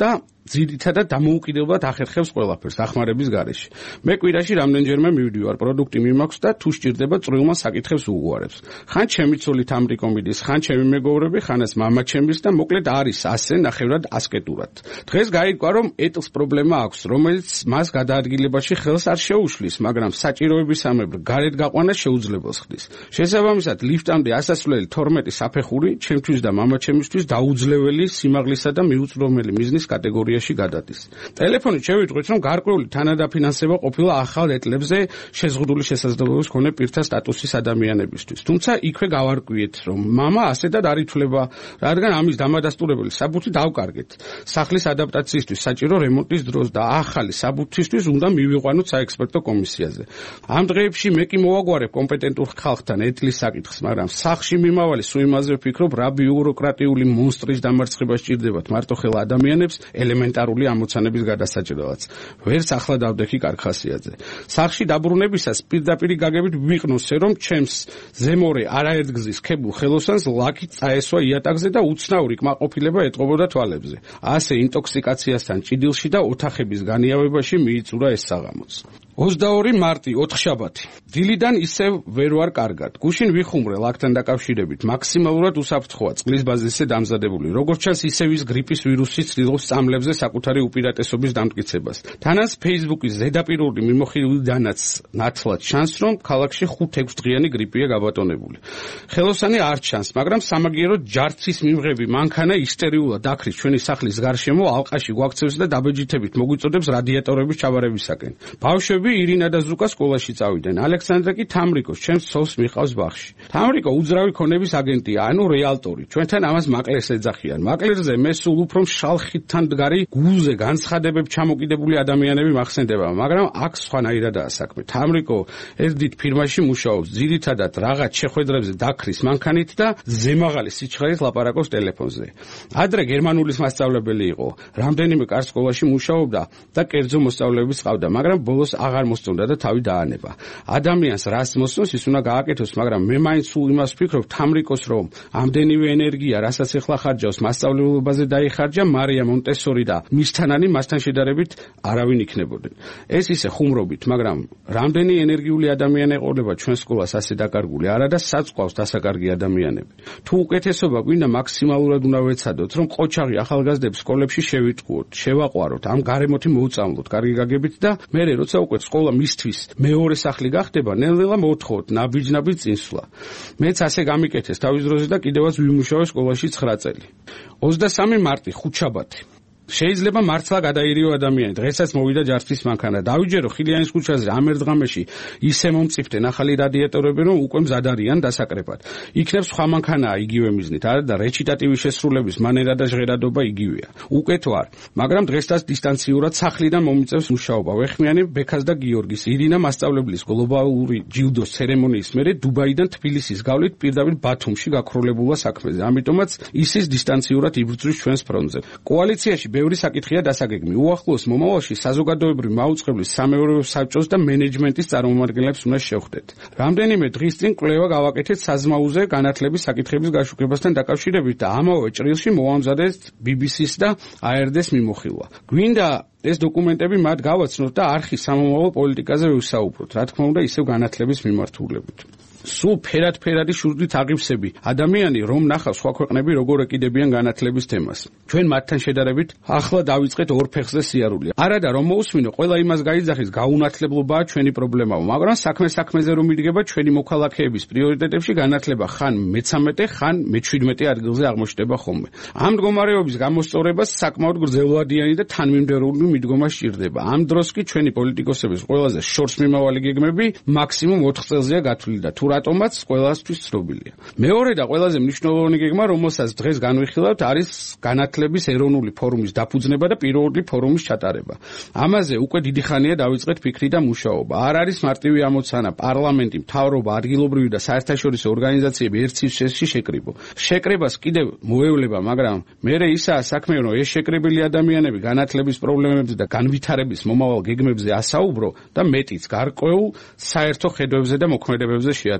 ძირითადად დამოუკიდებლად ახერხებს ყველაფერს დახმარების გარეშე. მე კვირაში რამდენჯერმე მივდივარ, პროდუქტი მიმაქვს და თუ სჭირდება წვრილმა საკითხებს უგვარებს. ხან ჩემი ცოლი თამრიკო მიდის, ხან ჩემი მეგობრები, ხანაც მამა ჩემის და მოკლედ არის ასე ნახევრად ასკეტურად. დღეს გაიგვა რომ ეტლს პრობლემა აქვს, რომელიც მას გადაადგილებაში ხელს არ შეუშლის, მაგრამ საჭიროებისამებრ გარეთ გაყვანა შეუძლებელს ხდის. შესაბამისად, ლიფტამდე ასასვლელი თორმეტი საფეხური ჩემთვის და მამაჩემისთვის დაუძლეველი სიმაღლისა და მიუწვდომელი მიზნის კატეგორიაში გადადის. ტელეფონით შევიტყვით, რომ გარკვეული თანადაფინანსება ყოფილა ახალ ეტლებზე შეზღუდული შესაძლებლობის მქონე პირთა სტატუსის ადამიანებისთვის. თუმცა იქვე გავარკვიეთ, რომ მამა ასედად არ ითვლება, რადგან ამის დამადასტურებელი საბუთი დავკარგეთ. სახლის ადაპტაციისთვის საჭირო რემონტის დროს და ახალი საბუთისთვის უნდა მივიყვანოთ საექსპერტო კომისიაზე. ამ დღეებში მე კი მოვაგვარებ კომპეტენტურ ხალხთან ეტლის საკითხს, მაგრამ სახლში მიმავალი სულ იმაზე ვფიქრობ, რა ბიუროკრატიული მონსტრის დამარცხება სჭირდებათ მარტო ხელ ადამიანებს ელემენტარული ამოცანების გადასაჭრელად. ვერც ახლა დავდექი კარხასიაძე. სახლში დაბრუნებისას პირდაპირ გაგებით ვიყნოსე, რომ ჩემს ზემორე არაერთგზის ქებულ ხელოსანს ლაკი წაესვა იატაკზე და უცნაური კმაყოფილება ეტყობოდა თვალებზე. ასე ინტოქსიკაციასთან ჭიდილში და ოთახების განიავებაში მიიწურა ეს საღამოც. ოცდაორი მარტი ოთხშაბათი. დილიდან ისევ ვერ ვარ კარგად. გუშინ ვიხუმრე ლაკთან დაკავშირებით. მაქსიმალურად უსაფრთხოა წყლის ბაზისზე დამზადებული. როგორც ჩანს, ისევ ის გრიპის ვირუსი ცდილობს წამლებზე საკუთარი უპირატესობის დამტკიცებას. თანაც Facebook-ის ზედაპირული მიმოხილვიდანაც ნათლად ჩანს, რომ ქალაქში ხუთ-ექვს დღიანი გრიპია გაბატონებული. ხელოსანი არ ჩანს, მაგრამ სამაგიეროდ ჯარცის მიმღები მანქანა ისტერიულად დაქრის ჩვენი სახლის გარშემო, ალყაში გვაქცევს და დაბეჯითებით მოგვიწოდებს რადიატორების ჩავარებისაკენ. ბავშვები ირინა და ზუკა სკოლაში წავიდნენ. ალექსანდრა კი თამრიკოს ჩემს ცოლს მიყავს ბაღში. თამრიკო უძრავი ქონების აგენტია, ანუ რეალტორი. ჩვენთან ამას მაკლერს ეძახიან. მაკლერზე მე სულ უფრო შალხითთან დგარი გულზე განცხადებებ ჩამოკიდებული ადამიანები მახსენდება, მაგრამ აქ სხვანაირადაა საქმე. თამრიკო ერთდით ფირმაში მუშაობს, ძირითადად რაღაც შეხვედრებზე დაქრის მანქანით და ზემაღალი სიჩქარით ლაპარაკობს ტელეფონზე. ადრე გერმანულის მასწავლებელი იყო, რამდენიმე კარგ სკოლაში მუშაობდა და კერძო მოსწავლეებიც ყავდა, მაგრამ ბოლოს აღარ მოსწონდა და თავი დაანება. ადამიანს რას მოსწონს, ის უნდა გააკეთოს, მაგრამ მე მაინც სულ იმას ვფიქრობ, თამრიკოს რომ ამდენივე ენერგია, რასაც ეხლა ხარჯავს, მასწავლებლებაზე დაიხარჯა, მარია მონტესორი და მისთანანი მასთან შედარებით არავინ იქნებოდნენ. ეს ისე ხუმრობით, მაგრამ რამდენი ენერგიული ადამიანი ეყოლება ჩვენ სკოლას ასე დაკარგული, არა და საწყვავს დასაკარგი ადამიანები. თუ უკეთესობა გვინდა, მაქსიმალურად უნდა ვეცადოთ, რომ ყოჩაღი ახალგაზრდებს სკოლებში შევიტყუოთ, შევაყვაროთ, ამ გარემოთი მოუწამლოთ, კარგი გაგებით და მე როცა უკვე სკოლა მისთვის მეორე სახლი გახდება, ნელ-ნელა მოვთხოვოთ ნაბიჯ-ნაბიჯ წინსვლა. მეც ასე გამიკეთეს თავის დროზე და კიდევაც ვიმუშავე სკოლაში ცხრა წელი. ოცდასამი მარტი ხუთშაბათი. შეიძლება მართლა გადაირიო ადამიანი. დღესაც მოვიდა ჯარცის მანქანა. დავიჯერო ხილიანის ქუჩაზე ამ ერთ ღამეში ისე მომწიფდნენ ახალი რადიატორები, რომ უკვე მზად არიან დასაკრებად. იქნებ სხვა მანქანაა იგივე მიზნით, არა და რეჩიტატივის შესრულების მანერა და ჟღერადობა იგივეა. უკეთ ვარ, მაგრამ დღესაც დისტანციურად სახლიდან მომიწევს მუშაობა. ვეხმიანი ბექას და გიორგის, ირინა მასწავლებლის გლობალური ჯილდოს ცერემონიის მერე დუბაიდან თბილისის გავლით პირდაპირ ბათუმში გაქროლებულა საქმეზე. ამიტომაც ისის დისტანციურად იბრძვის ჩვენს ფრონტზე. კოალიციაში ბევრი საკითხია დასაგეგმი. უახლოეს მომავალში საზოგადოებრივი მაუწყებლის სამეურვეო საბჭოს და მენეჯმენტის წარმომადგენლებს უნდა შევხვდეთ. რამდენიმე დღის წინ კვლევა გავაკეთეთ საზმაუზე განათლების საკითხების გაშუქებასთან დაკავშირებით და ამავე ჭრილში მოვამზადეთ ბი ბი სის და აი არ დე-ს მიმოხილვა. გვინდა ეს დოკუმენტები მათ გავაცნოთ და არხის სამომავალ პოლიტიკაზე ვისაუბროთ, რა თქმა უნდა, ისევ განათლების მიმართულებით. სულ ფერად-ფერადი შურდით აღიფსები. ადამიანი რომ ნახავს სხვა ქვეყნები როგორ ეკიდებიან განათლების თემას. ჩვენ მათთან შედარებით ახლა დავიწყეთ ორ ფეხზე სიარული. არადა რომ მოусმინო, ყველა იმას გაიძახის, გაუნათლებლობაა ჩვენი პრობლემაო, მაგრამ საქმე-საქმეზე რომ იდგება ჩვენი მოქალაქეების პრიორიტეტებში განათლება ხან მეცამეტე, ხან მეჩვიდმეტე ადგილზე აღმოჩნდება ხოლმე. ამ მდგომარეობის გამოსწორებას საკმაოდ გრძელვადიანი და თანმიმდევრული მიდგომა სჭირდება. ამ დროს კი ჩვენი პოლიტიკოსების ყველაზე შორს მიმავალი გეგმები მაქსიმუმ ოთხ წელზეა გათვლილი და თუ რატომაც ყველასთვის ცნობილია. მეორე და ყველაზე მნიშვნელოვანი გეგმა, რომელსაც დღეს განვიხილავთ, არის განათლების ეროვნული ფორუმის დაფუძნება და პირველი ფორუმის ჩატარება. ამაზე უკვე დიდი ხანია დავიწყეთ ფიქრი და მუშაობა. არ არის მარტივი ამოცანა პარლამენტი, მთავრობა, ადგილობრივი და საერთაშორისო ორგანიზაციები ერთ სივრცეში შეკრიბო. შეკრებას კიდევ მოევლება, მაგრამ მერე ისაა საქმე, რომ ეს შეკრებილი ადამიანები განათლების პრობლემებზე და განვითარების მომავალ გეგმებზე ასაუბრო და მეტიც გარკვეულ საერთო ხედვებზე და მოქმედებებზე შეატყო.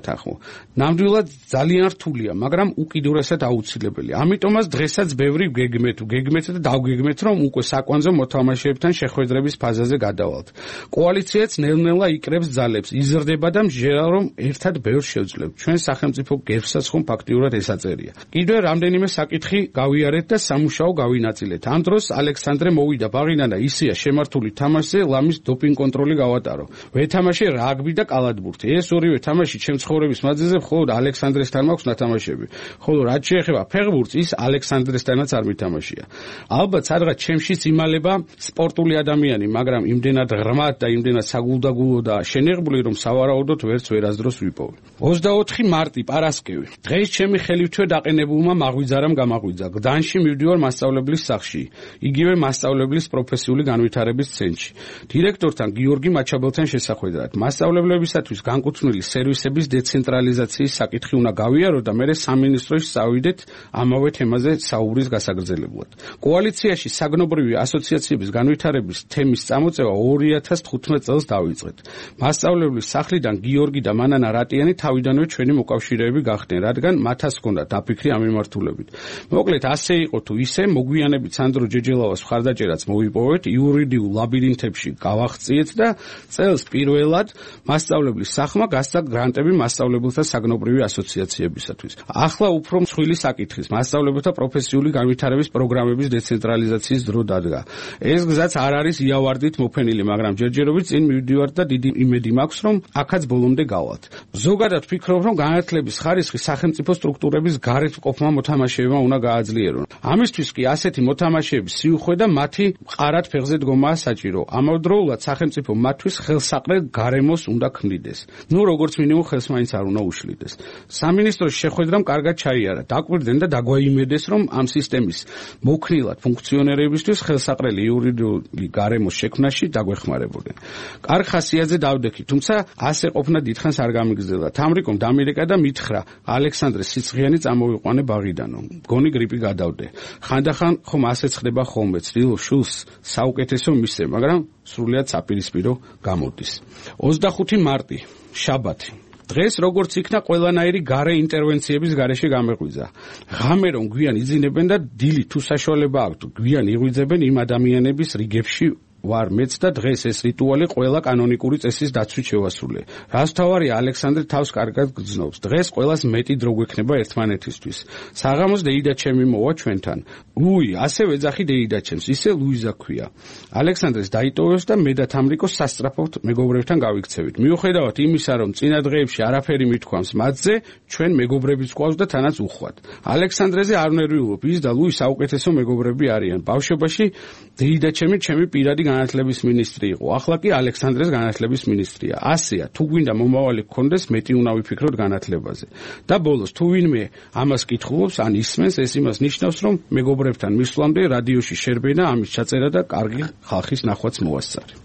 სათანხმო. ნამდვილად ძალიან რთულია, მაგრამ უკიდურესად აუცილებელი. ამიტომაც დღესაც ბევრი გეგმეთ, გეგმეთ და დავგეგმეთ, რომ უკვე საკვანძო მოთამაშეებთან შეხვედრების ფაზაზე გადავალთ. კოალიციაც ნელ-ნელა იკრებს ძალებს, იზრდება და მსჯელა რომ ერთად ბევრს შევძლებთ. ჩვენ სახელმწიფო გერბსაც ხომ ფაქტიურად ეს აწერია. კიდევ რამდენიმე საკითხი გავიარეთ და სამუშაო გავინაწილეთ. ამ დროს ალექსანდრე მოვიდა ბაღიდან და ისია შემართული თამაშზე ლამის დოპინგ კონტროლი გავატარო. ვეთამაშე რაგბი და კალათბურთი. ეს ორივე თამაში ჩემ ცხოვრების მანძილზე მხოლოდ ალექსანდრესთან მაქვს ნათამაშები. ხოლო რაც შეეხება ფეხბურთს, ის ალექსანდრესთანაც არ მითამაშია. ალბათ სადღაც ჩემშიც იმალება სპორტული ადამიანი, მაგრამ იმდენად ღრმად და იმდენად საგულდაგულო და შენიღბული, რომ სავარაუდოდ ვერც ვერასდროს ვიპოვე. ოცდაოთხი მარტი პარასკევი. დღეს ჩემი ხელივთვე დაყენებულმა მაღვიძარამ გამაღვიძა. გდანში მივდივარ მასწავლებლის სახლში, იგივე მასწავლებლის პროფესიული განვითარების ცენტრში. დირექტორთან გიორგი მაჩაბელთან შესახვედრად. მასწავლებლებისათვის განკუთვნილი სერვისების დეცენტრალიზაციის საკითხი უნდა გავიარო და მერე სამინისტროში წავიდეთ ამავე თემაზე საუბრის გასაგრძელებლად. კოალიციაში საგნობრივი ასოციაციების განვითარების თემის წამოწევა ორი ათას თხუთმეტ წელს დავიწყეთ. მასწავლებლის სახლიდან გიორგი და მანანა რატიანი თავიდანვე ჩვენი მოკავშირეები გახდნენ, რადგან მათაც ჰქონდა დაფიქრი ამ მიმართულებით. მოკლედ ასე იყო თუ ისე, მოგვიანებით სანდრო ჯეჯელავას მხარდაჭერაც მოვიპოვეთ, იურიდიულ ლაბირინთებში გავახციეთ და წელს პირველად მასწავლებლის სახლმა გასცა გრანტები მასწავლებელთა საგნობრივი ასოციაციებისათვის. ახლა უფრო მსხვილი საკითხის მასწავლებელთა პროფესიული განვითარების პროგრამების დეცენტრალიზაციის დრო დადგა. ეს გზაც არ არის იავარდით მოფენილი, მაგრამ ჯერჯერობით წინ მივდივართ და დიდი იმედი მაქვს, რომ აქაც ბოლომდე გავალთ. ზოგადად ვფიქრობ, რომ განათლების ხარისხი სახელმწიფო სტრუქტურების გარეთ მყოფმა მოთამაშეებმა უნდა გააძლიერონ. ამისთვის კი ასეთი მოთამაშეების სიუხვე და მათი მყარად ფეხზე დგომაა საჭირო. ამავდროულად სახელმწიფო მათთვის ხელსაყრელ გარემოს უნდა ქმნიდეს. ნუ როგორც მინიმუმ ხელს მაინც არ უნდა უშლიდეს. სამინისტროს შეხვედრამ კარგად ჩაიარა. დაკვირდნენ და დაგვაიმედეს, რომ ამ სისტემის მოქნილად ფუნქციონერებისთვის ხელსაყრელი იურიდიული გარემოს შექმნაში დაგვეხმარებოდნენ. კარგ ხასიათზე დავდექი, თუმცა ასე ყოფნა დიდხანს არ გამიგრძელა. თამრიკომ დამირეკა და მითხრა ალექსანდრე სიცხიანი წამოვიყვანე ბაღიდანო. გონი გრიპი გადავდე. ხანდახან ხომ ასეც ხდება ხოლმე, ცდილობ შულს საუკეთესო მისცე, მაგრამ სრულიად საპირისპირო გამოდის. ოცდახუთი მარტი, შაბათი. დღეს როგორც იქნა ყველანაირი გარე ინტერვენციების გარეშე გამეღვიძა. ღამე რომ გვიან იძინებენ და დილით თუ საშუალება აქვთ, გვიან იღვიძებენ იმ ადამიანების რიგებში ვარ მეც და დღეს ეს რიტუალი ყველა კანონიკური წესის დაცვით შევასრულე. რაც თავარია ალექსანდრე თავს კარგად გრძნობს. დღეს ყველას მეტი დრო გვექნება ერთმანეთისთვის. საღამოს დეიდა ჩემი მოვა ჩვენთან. ლუი, ასევე ეძახი დეიდა ჩემს, ისე ლუიზა ქვია. ალექსანდრეს დაიტოვებს და მე და თამრიკო სასწრაფოდ მეგობრებთან გავიქცევით. მიუხედავად იმისა, რომ წინა დღეებში არაფერი მithქვამს მათზე, ჩვენ მეგობრებიც გვყავს და თანაც უხვად. ალექსანდრეზე არ ნერვიულობ, ის და ლუი საუკეთესო მეგობრები არიან. ბავშვობაში დეიდა ჩემი ჩემი პირადი განათლების მინისტრი იყო. ახლა კი ალექსანდრეს განათლების მინისტრია. ასეა, თუ გვინდა მომავალი გქონდეს, მეტი უნდა ვიფიქროთ განათლებაზე. და ბოლოს, თუ ვინმე ამას კითხულობს, ან ისმენს, ეს იმას ნიშნავს, რომ მეგობრებთან მისვლამდე რადიოში შერბენა, ამის ჩაწერა და კარგი ხალხის ნახვაც მოასწარი.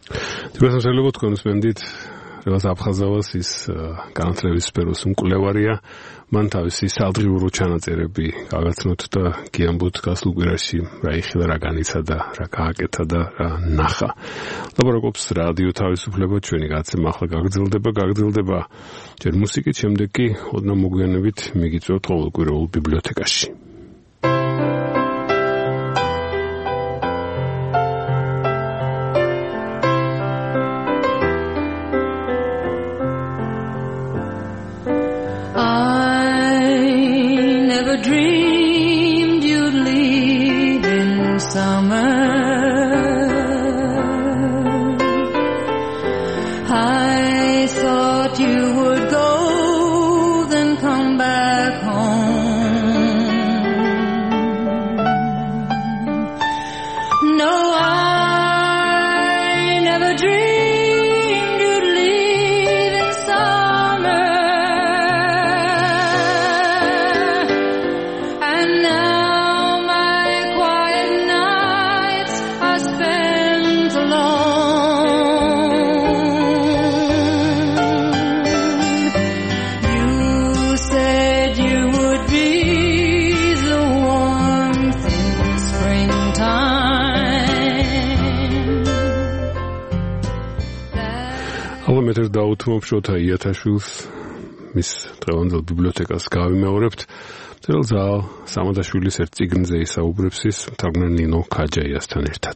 თუმცა შეიძლება თქვენს მენდით რევას აფხაზავას ის განათლების სფეროს მკვლევარია, მან თავისი სალდღიურო ჩანაწერები გაგაცნოთ და გიამბოთ გასულ კვირაში რა იხილა, რა განიცა და რა გააკეთა და რა ნახა. ლაპარაკობს რადიო თავისუფლება, ჩვენი გაცემა ახლა გაგრძელდება, გაგრძელდება ჯერ მუსიკით, შემდეგ კი ოდნავ მოგვიანებით მიგიწევთ ყოველკვირეულ ბიბლიოთეკაში. მეთერ დაუთმობ შოთა იათაშვილს მის დღევანდელ ბიბლიოთეკას გავიმეორებთ. მწერალ ზაალ სამადაშვილის ერთ წიგნზე ისაუბრებს ის მთარგმნელ ნინო ქაჯაიასთან ერთად.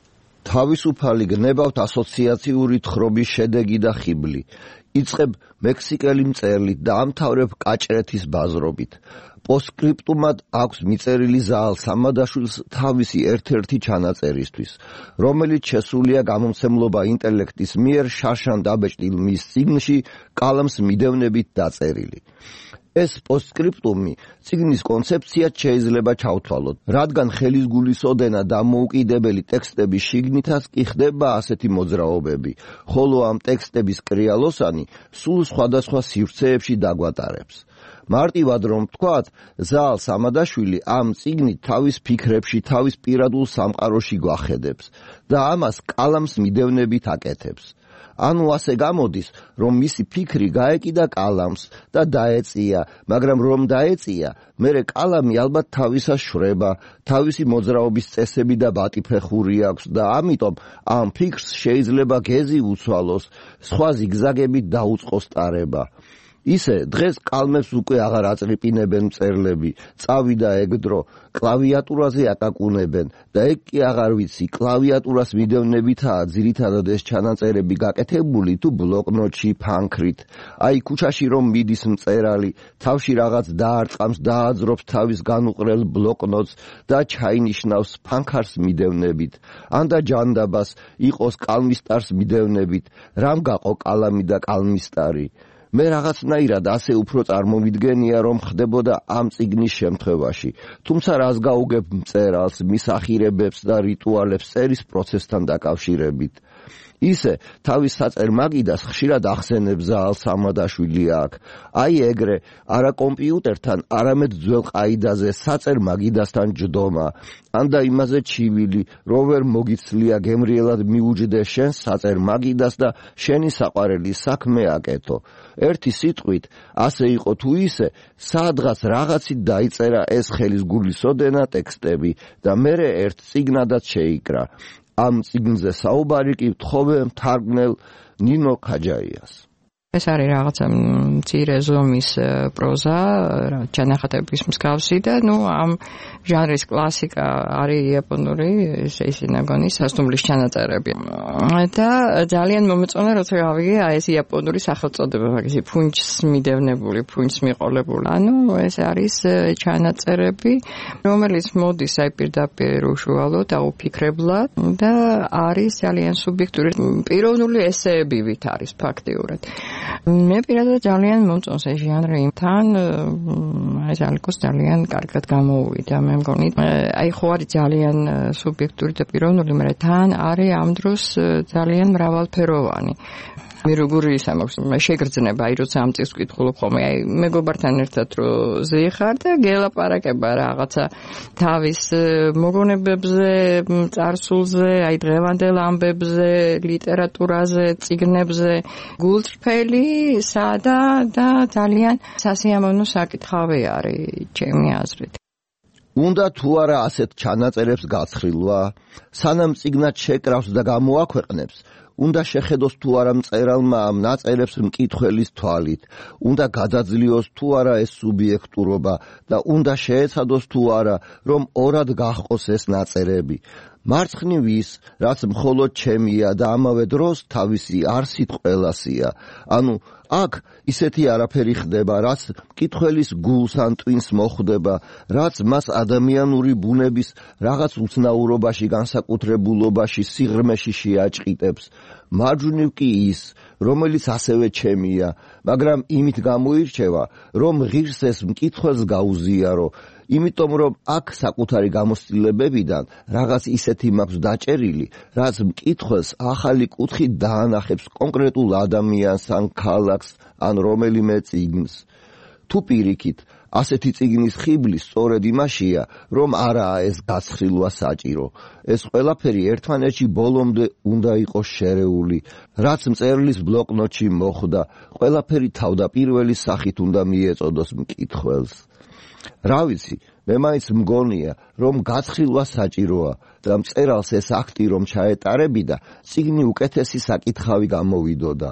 თავისუფალი გნებავთ ასოციაციური თხრობის შედეგი და ხიბლი. იწყებ მექსიკელი მწერლით და ამთავრებ კაჭრეთის ბაზრობით. პოსტსკრიპტუმად აქვს მიწერილი ზაალ სამადაშვილს თავისი ერთ-ერთი ჩანაწერისთვის, რომელიც შესულია გამომცემლობა ინტელექტის მიერ შარშან დაბეჭდილ მის წიგნში კალამს მიდევნებით დაწერილი. ეს პოსტსკრიპტუმი წიგნის კონცეფციად შეიძლება ჩავთვალოთ, რადგან ხელისგულის ოდენა დამოუკიდებელი ტექსტების შიგნითაც კი ხდება ასეთი მოძრაობები, ხოლო ამ ტექსტების კრიალოსანი სულ სხვადასხვა სივრცეებში დაგვატარებს. მარტივად რომ ვთქვათ, ზაალ სამადაშვილი ამ წიგნით თავის ფიქრებში, თავის პირადულ სამყაროში გვახედებს და ამას კალამს მიდევნებით აკეთებს. ანუ ასე გამოდის, რომ მისი ფიქრი გაეკიდა კალამს და დაეწია, მაგრამ რომ დაეწია, მერე კალამი ალბათ თავისას შვრება, თავისი მოძრაობის წესები და ბატიფეხური აქვს და ამიტომ ამ ფიქრს შეიძლება გეზი უცვალოს, სხვა ზიგზაგებით დაუწყოს ტარება. ისე დღეს კალმებს უკვე აღარ აწრიპინებენ მწერლები, წავიდა ეგ დრო, კლავიატურაზე აკაკუნებენ და ეგ კი აღარ ვიცი, კლავიატურას მიდევნებითაა ძირითადად ეს ჩანაწერები გაკეთებული თუ ბლოკნოტში ფანქრით. აი ქუჩაში რომ მიდის მწერალი, თავში რაღაც დაარტყამს, დააძრობს თავის განუყრელ ბლოკნოტს და ჩაინიშნავს ფანქარს მიდევნებით. ან და ჯანდაბას იყოს კალმისტარს მიდევნებით, რამ გაყო კალამი და კალმისტარი. მე რაღაცნაირად ასე უფრო წარმოვიდგენია, რომ ხდებოდა ამ წიგნის შემთხვევაში, თუმცა რას გაუგებ მწერალს, მის ახირებებს და რიტუალებს წერის პროცესთან დაკავშირებით. ისე თავის საწერ მაგიდას ხშირად ახსენებს ზაალ სამადაშვილი აქ. აი ეგრე, არა კომპიუტერთან, არამედ ძველ ყაიდაზე საწერ მაგიდასთან ჯდომა. ან და იმაზე ჩივილი, რომ ვერ მოგიცლია გემრიელად მიუჯდე შენ საწერ მაგიდას და შენი საყვარელი საქმე აკეთო. ერთი სიტყვით, ასე იყო თუ ისე, სადღაც რაღაცით დაიწერა ეს ხელისგულის ოდენა ტექსტები და მერე ერთ წიგნადაც შეიკრა. ამ წიგნზე საუბარი კი ვთხოვე მთარგმნელ ნინო ქაჯაიას. ეს არის რაღაცა მცირე ზომის პროზა, ჩანახატების მსგავსი და ნუ ამ ჟანრის კლასიკა არის იაპონური შეისინაგონის სასტუმრის ჩანაწერები. და ძალიან მომეწონა, როცა გავიგე აი ეს იაპონური სახელწოდება, მაგისი ფუნჩს მიდევნებული, ფუნჩს მიყოლებული. ანუ ეს არის ჩანაწერები, რომელიც მოდის აი პირდაპირ უშუალოდ აუფიქრებლად და არის ძალიან სუბიექტური, პიროვნული ესეებივით არის ფაქტიურად. მე პირადად ძალიან მომწონს ეს ჟანრი. თან ეს ალკოს ძალიან კარგად გამოუვიდა. მე მგონი აი ხო არის ძალიან სუბიექტური და პიროვნული, მაგრამ თან არის ამ დროს ძალიან მრავალფეროვანი. მე როგორი ისა მაქვს შეგრძნება, აი როცა ამ წიგნს ვკითხულობ ხოლმე, აი მეგობართან ერთად რო ზეიხარ და გელაპარაკება რაღაცა თავის მოგონებებზე, წარსულზე, აი დღევანდელ ამბებზე, ლიტერატურაზე, წიგნებზე, გულწრფელი, სადა და ძალიან სასიამოვნო საკითხავი არის ჩემი აზრით. უნდა თუ არა ასეთ ჩანაწერებს გაცხრილვა, სანამ წიგნად შეკრავს და გამოაქვეყნებს, უნდა შეხედოს თუ არა მწერალმა ამ ნაწერებს მკითხველის თვალით, უნდა გადაძლიოს თუ არა ეს სუბიექტურობა და უნდა შეეცადოს თუ არა, რომ ორად გაჰყოს ეს ნაწერები. მარცხნივ ის, რაც მხოლოდ ჩემია და ამავე დროს თავისი არსით ყველასია. ანუ აქ ისეთი არაფერი ხდება, რაც მკითხველის გულს ან ტვინს მოხვდება, რაც მას ადამიანური ბუნების რაღაც უცნაურობაში, განსაკუთრებულობაში, სიღრმეში შეაჭყიტებს. მარჯვნივ კი ის, რომელიც ასევე ჩემია, მაგრამ იმით გამოირჩევა, რომ ღირს ეს მკითხველს გაუზიარო, იმიტომ რომ აქ საკუთარი გამოცდილებებიდან რაღაც ისეთი მაქვს დაჭერილი, რაც მკითხველს ახალი კუთხით დაანახებს კონკრეტულ ადამიანს ან ქალაქს ან რომელიმე წიგნს. თუ პირიქით, ასეთი წიგნის ხიბლი სწორედ იმაშია, რომ არაა ეს გაცხრილვა საჭირო. ეს ყველაფერი ერთმანეთში ბოლომდე უნდა იყოს შერეული, რაც მწერლის ბლოკნოტში მოხვდა, ყველაფერი თავდაპირველი სახით უნდა მიეწოდოს მკითხველს. რა ვიცი, მე მაინც მგონია, რომ გაცხრილვა საჭიროა და მწერალს ეს აქტი რომ ჩაეტარებიდა, წიგნი უკეთესი საკითხავი გამოვიდოდა.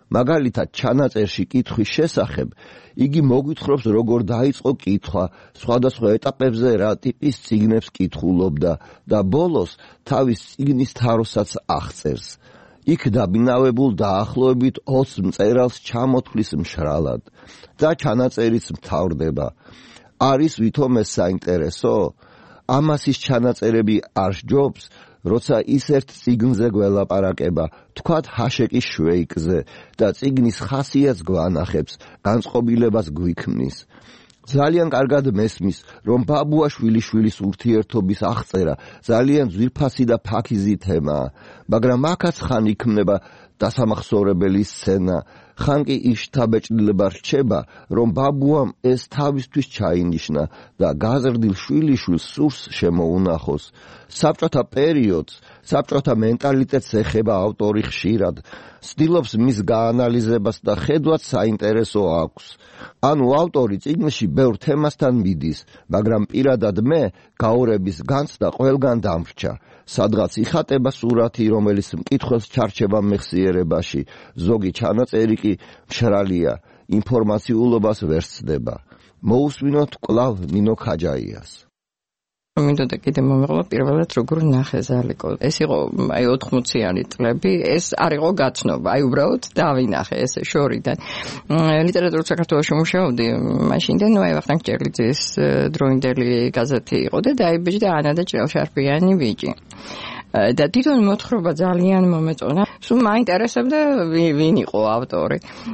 მაგალითად ჩანაწერში კითხვის შესახებ იგი მოგვითხრობს როგორ დაიწყო კითხვა, სხვადასხვა ეტაპებზე რა ტიპის წიგნებს კითხულობდა და ბოლოს თავის წიგნის თაროსაც აღწერს. იქ დაბინავებულ დაახლოებით ოცს მწერალს ჩამოთვლის მშრალად და ჩანაწერიც მთავრდება. არის ვითომ ეს საინტერესო? ამას ის ჩანაწერები არ სჯობს, როცა ის ერთ წიგნზე გველაპარაკება, თქვათ ჰაშეკის შვეიკზე და წიგნის ხასიათს გვანახებს, განწყობილებას გვიქმნის. ძალიან კარგად მესმის, რომ ბაბუაშვილიშვილის ურთიერთობის აღწერა ძალიან ძვირფასი და ფაქიზი თემაა, მაგრამ აქაც ხან იქმნება დასამახსოვრებელი სცენა, ხან კი ის შთაბეჭდილება რჩება, რომ ბაბუამ ეს თავისთვის ჩაინიშნა და გაზრდილ შვილიშვილს სურს შემოუნახოს. საბჭოთა პერიოდს, საბჭოთა მენტალიტეტს ეხება ავტორი ხშირად, ცდილობს მის გაანალიზებას და ხედვაც საინტერესო აქვს. ანუ ავტორი წიგნში ბევრ თემასთან მიდის, მაგრამ პირადად მე გაურების განცდა ყველგან დამრჩა. სადღაც იხატება სურათი, რომელიც მკითხველს ჩარჩება მეხსიერებაში, ზოგი ჩანაწერი კი მშრალია, ინფორმაციულობას ვერ სცდება. მოусმინოთ კვლავ ნინო ქაჯაიას. მინდოდა კიდე მომეყოლა პირველად როგორ ნახე ზალიკო. ეს იყო აი ოთხმოციანი წლები, ეს არ იყო გაცნობა, აი უბრალოდ დავინახე ეს შორიდან. ლიტერატურულ საქართველოში მუშაობდი მაშინდან, ნუ აი ვახტანგ ჭერლიძის დროინდელი გაზეთი იყო და დაიბეჭდა ანა და ჭრელშარფიანი ბიჭი. და თვითონ მოთხრობა ძალიან მომეწონა. სულ მაინტერესებდა ვინ იყო ავტორი.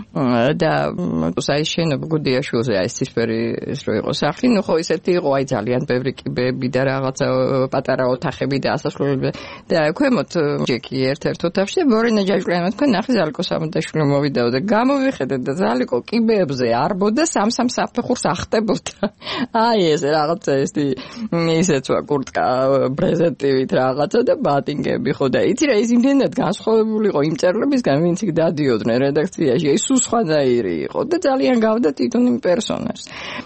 და აი შენობა გუდიაშვილზე აი ცისფერი ის რო იყო სახლი, ნუ ხო ისეთი იყო აი ძალიან ბევრი კიბეები და რაღაცა პატარა ოთახები და ასასვლელები და ქვემოთ ჯეკი ერთ-ერთ ოთახში ბორინა ჯაჭვლიანმა თქვა ნახე ზალიკო სამოდაშვილი მოვიდაო და გამოვიხედე და ზალიკო კიბეებზე არბოდა სამ-სამ საფეხურს ახტებოდა. აი ეს რაღაცა ეს ისეც ვაკურტკა პრეზენტივით რაღაცა და ბატინგები ხო და იცი რა ის იმდენად განსხვავებული იყო იმ წერლებისგან ვინც იქ დადიოდნენ რედაქციაში ის სულ სხვანაირი იყო და ძალიან გავდა თვითონ იმ პერსონაჟს.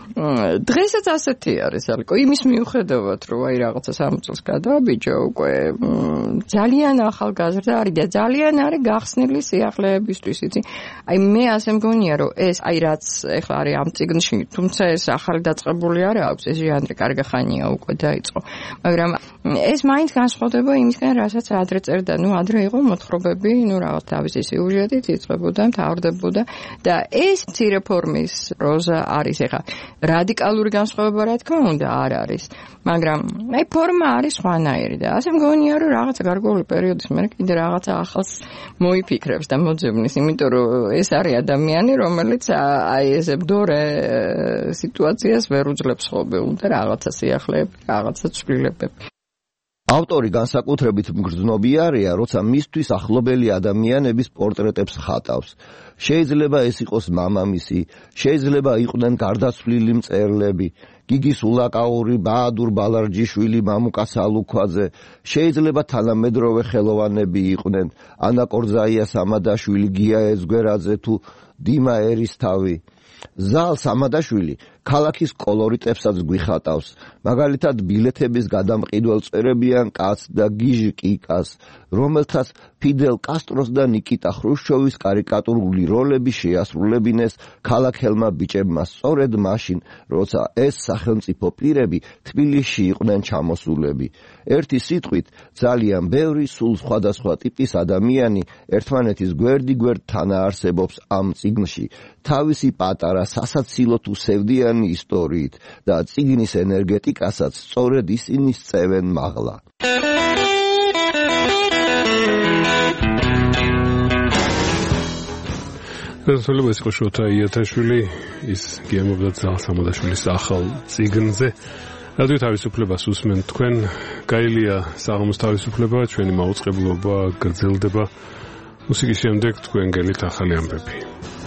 დღესაც ასეთი არის ალკო იმის მიუხედავად რომ აი რაღაცა სამი წელს გადავაბიჯო უკვე ძალიან ახალგაზრდა არის და ძალიან არის გახსნილი სიახლეებისთვის იცი აი მე ასე მგონია რომ ეს აი რაც ეხლა არის ამ წიგნში თუმცა ეს ახალი დაწყებული არ აქვს ეს ჟანრი კარგი ხანია უკვე დაიწყო მაგრამ ეს მაინც განსხვავდება იმისგან რასაც ადრე წერდა ნუ ადრე იყო მოთხრობები ნუ რაღაც თავისი სიუჟეტით იწყებოდა მთავრდებოდა და ეს მცირე ფორმის პროზა არის ეხლა რადიკალური განსხვავება რა თქმა უნდა არ არის მაგრამ აი ფორმა არის სხვანაირი და ასე მგონია რომ რაღაცა გარკვეული პერიოდის მერე კიდე რაღაცა ახალს მოიფიქრებს და მოძებნის იმიტომ რომ ეს არის ადამიანი რომელიც აი ესე ბდორე სიტუაციას ვერ უძლებს ხოლმე უნდა რაღაცა სიახლეები რაღაცა ცვლილებები ავტორი განსაკუთრებით მგრძნობიარეა, როცა მისთვის ახლობელი ადამიანების პორტრეტებს ხატავს. შეიძლება ეს იყოს მამამისი, შეიძლება იყვნენ გარდაცვლილი მწერლები, გიგი სულაკაური, ბაადურ ბალარჯიშვილი, მამუკა სალუქვაძე, შეიძლება თანამედროვე ხელოვანები იყვნენ, ანა კორძაია სამადაშვილი, გია ეზგვერაძე თუ დიმა ერისთავი. ზალ სამადაშვილი ქალაქის კოლორიტებსაც გვიხატავს, მაგალითად ბილეთების გადამყიდველ წერებიან კაცს და გიჟ კიკას, რომელთაც ფიდელ კასტროს და ნიკიტა ხრუშჩოვის კარიკატურული როლები შეასრულებინეს ქალაქელმა ბიჭებმა სწორედ მაშინ, როცა ეს სახელმწიფო პირები თბილისში იყვნენ ჩამოსულები. ერთი სიტყვით, ძალიან ბევრი სულ სხვადასხვა ტიპის ადამიანი ერთმანეთის გვერდიგვერდ თანაარსებობს ამ წიგნში, თავისი პატარა სასაცილო თუ სევდიანი ისტორიით და წიგნის ენერგეტიკასაც სწორედ ისინი სწევენ მაღლა. ეს იყო შოთა იათაშვილი, ის გემობდა ზალ სამოდაშვილის ახალ წიგნზე. რადიო თავისუფლებას უსმენთ თქვენ, გაილია საღამოს თავისუფლება, ჩვენი მაუწყებლობა გრძელდება. მუსიკის შემდეგ თქვენ გელით ახალი ამბები.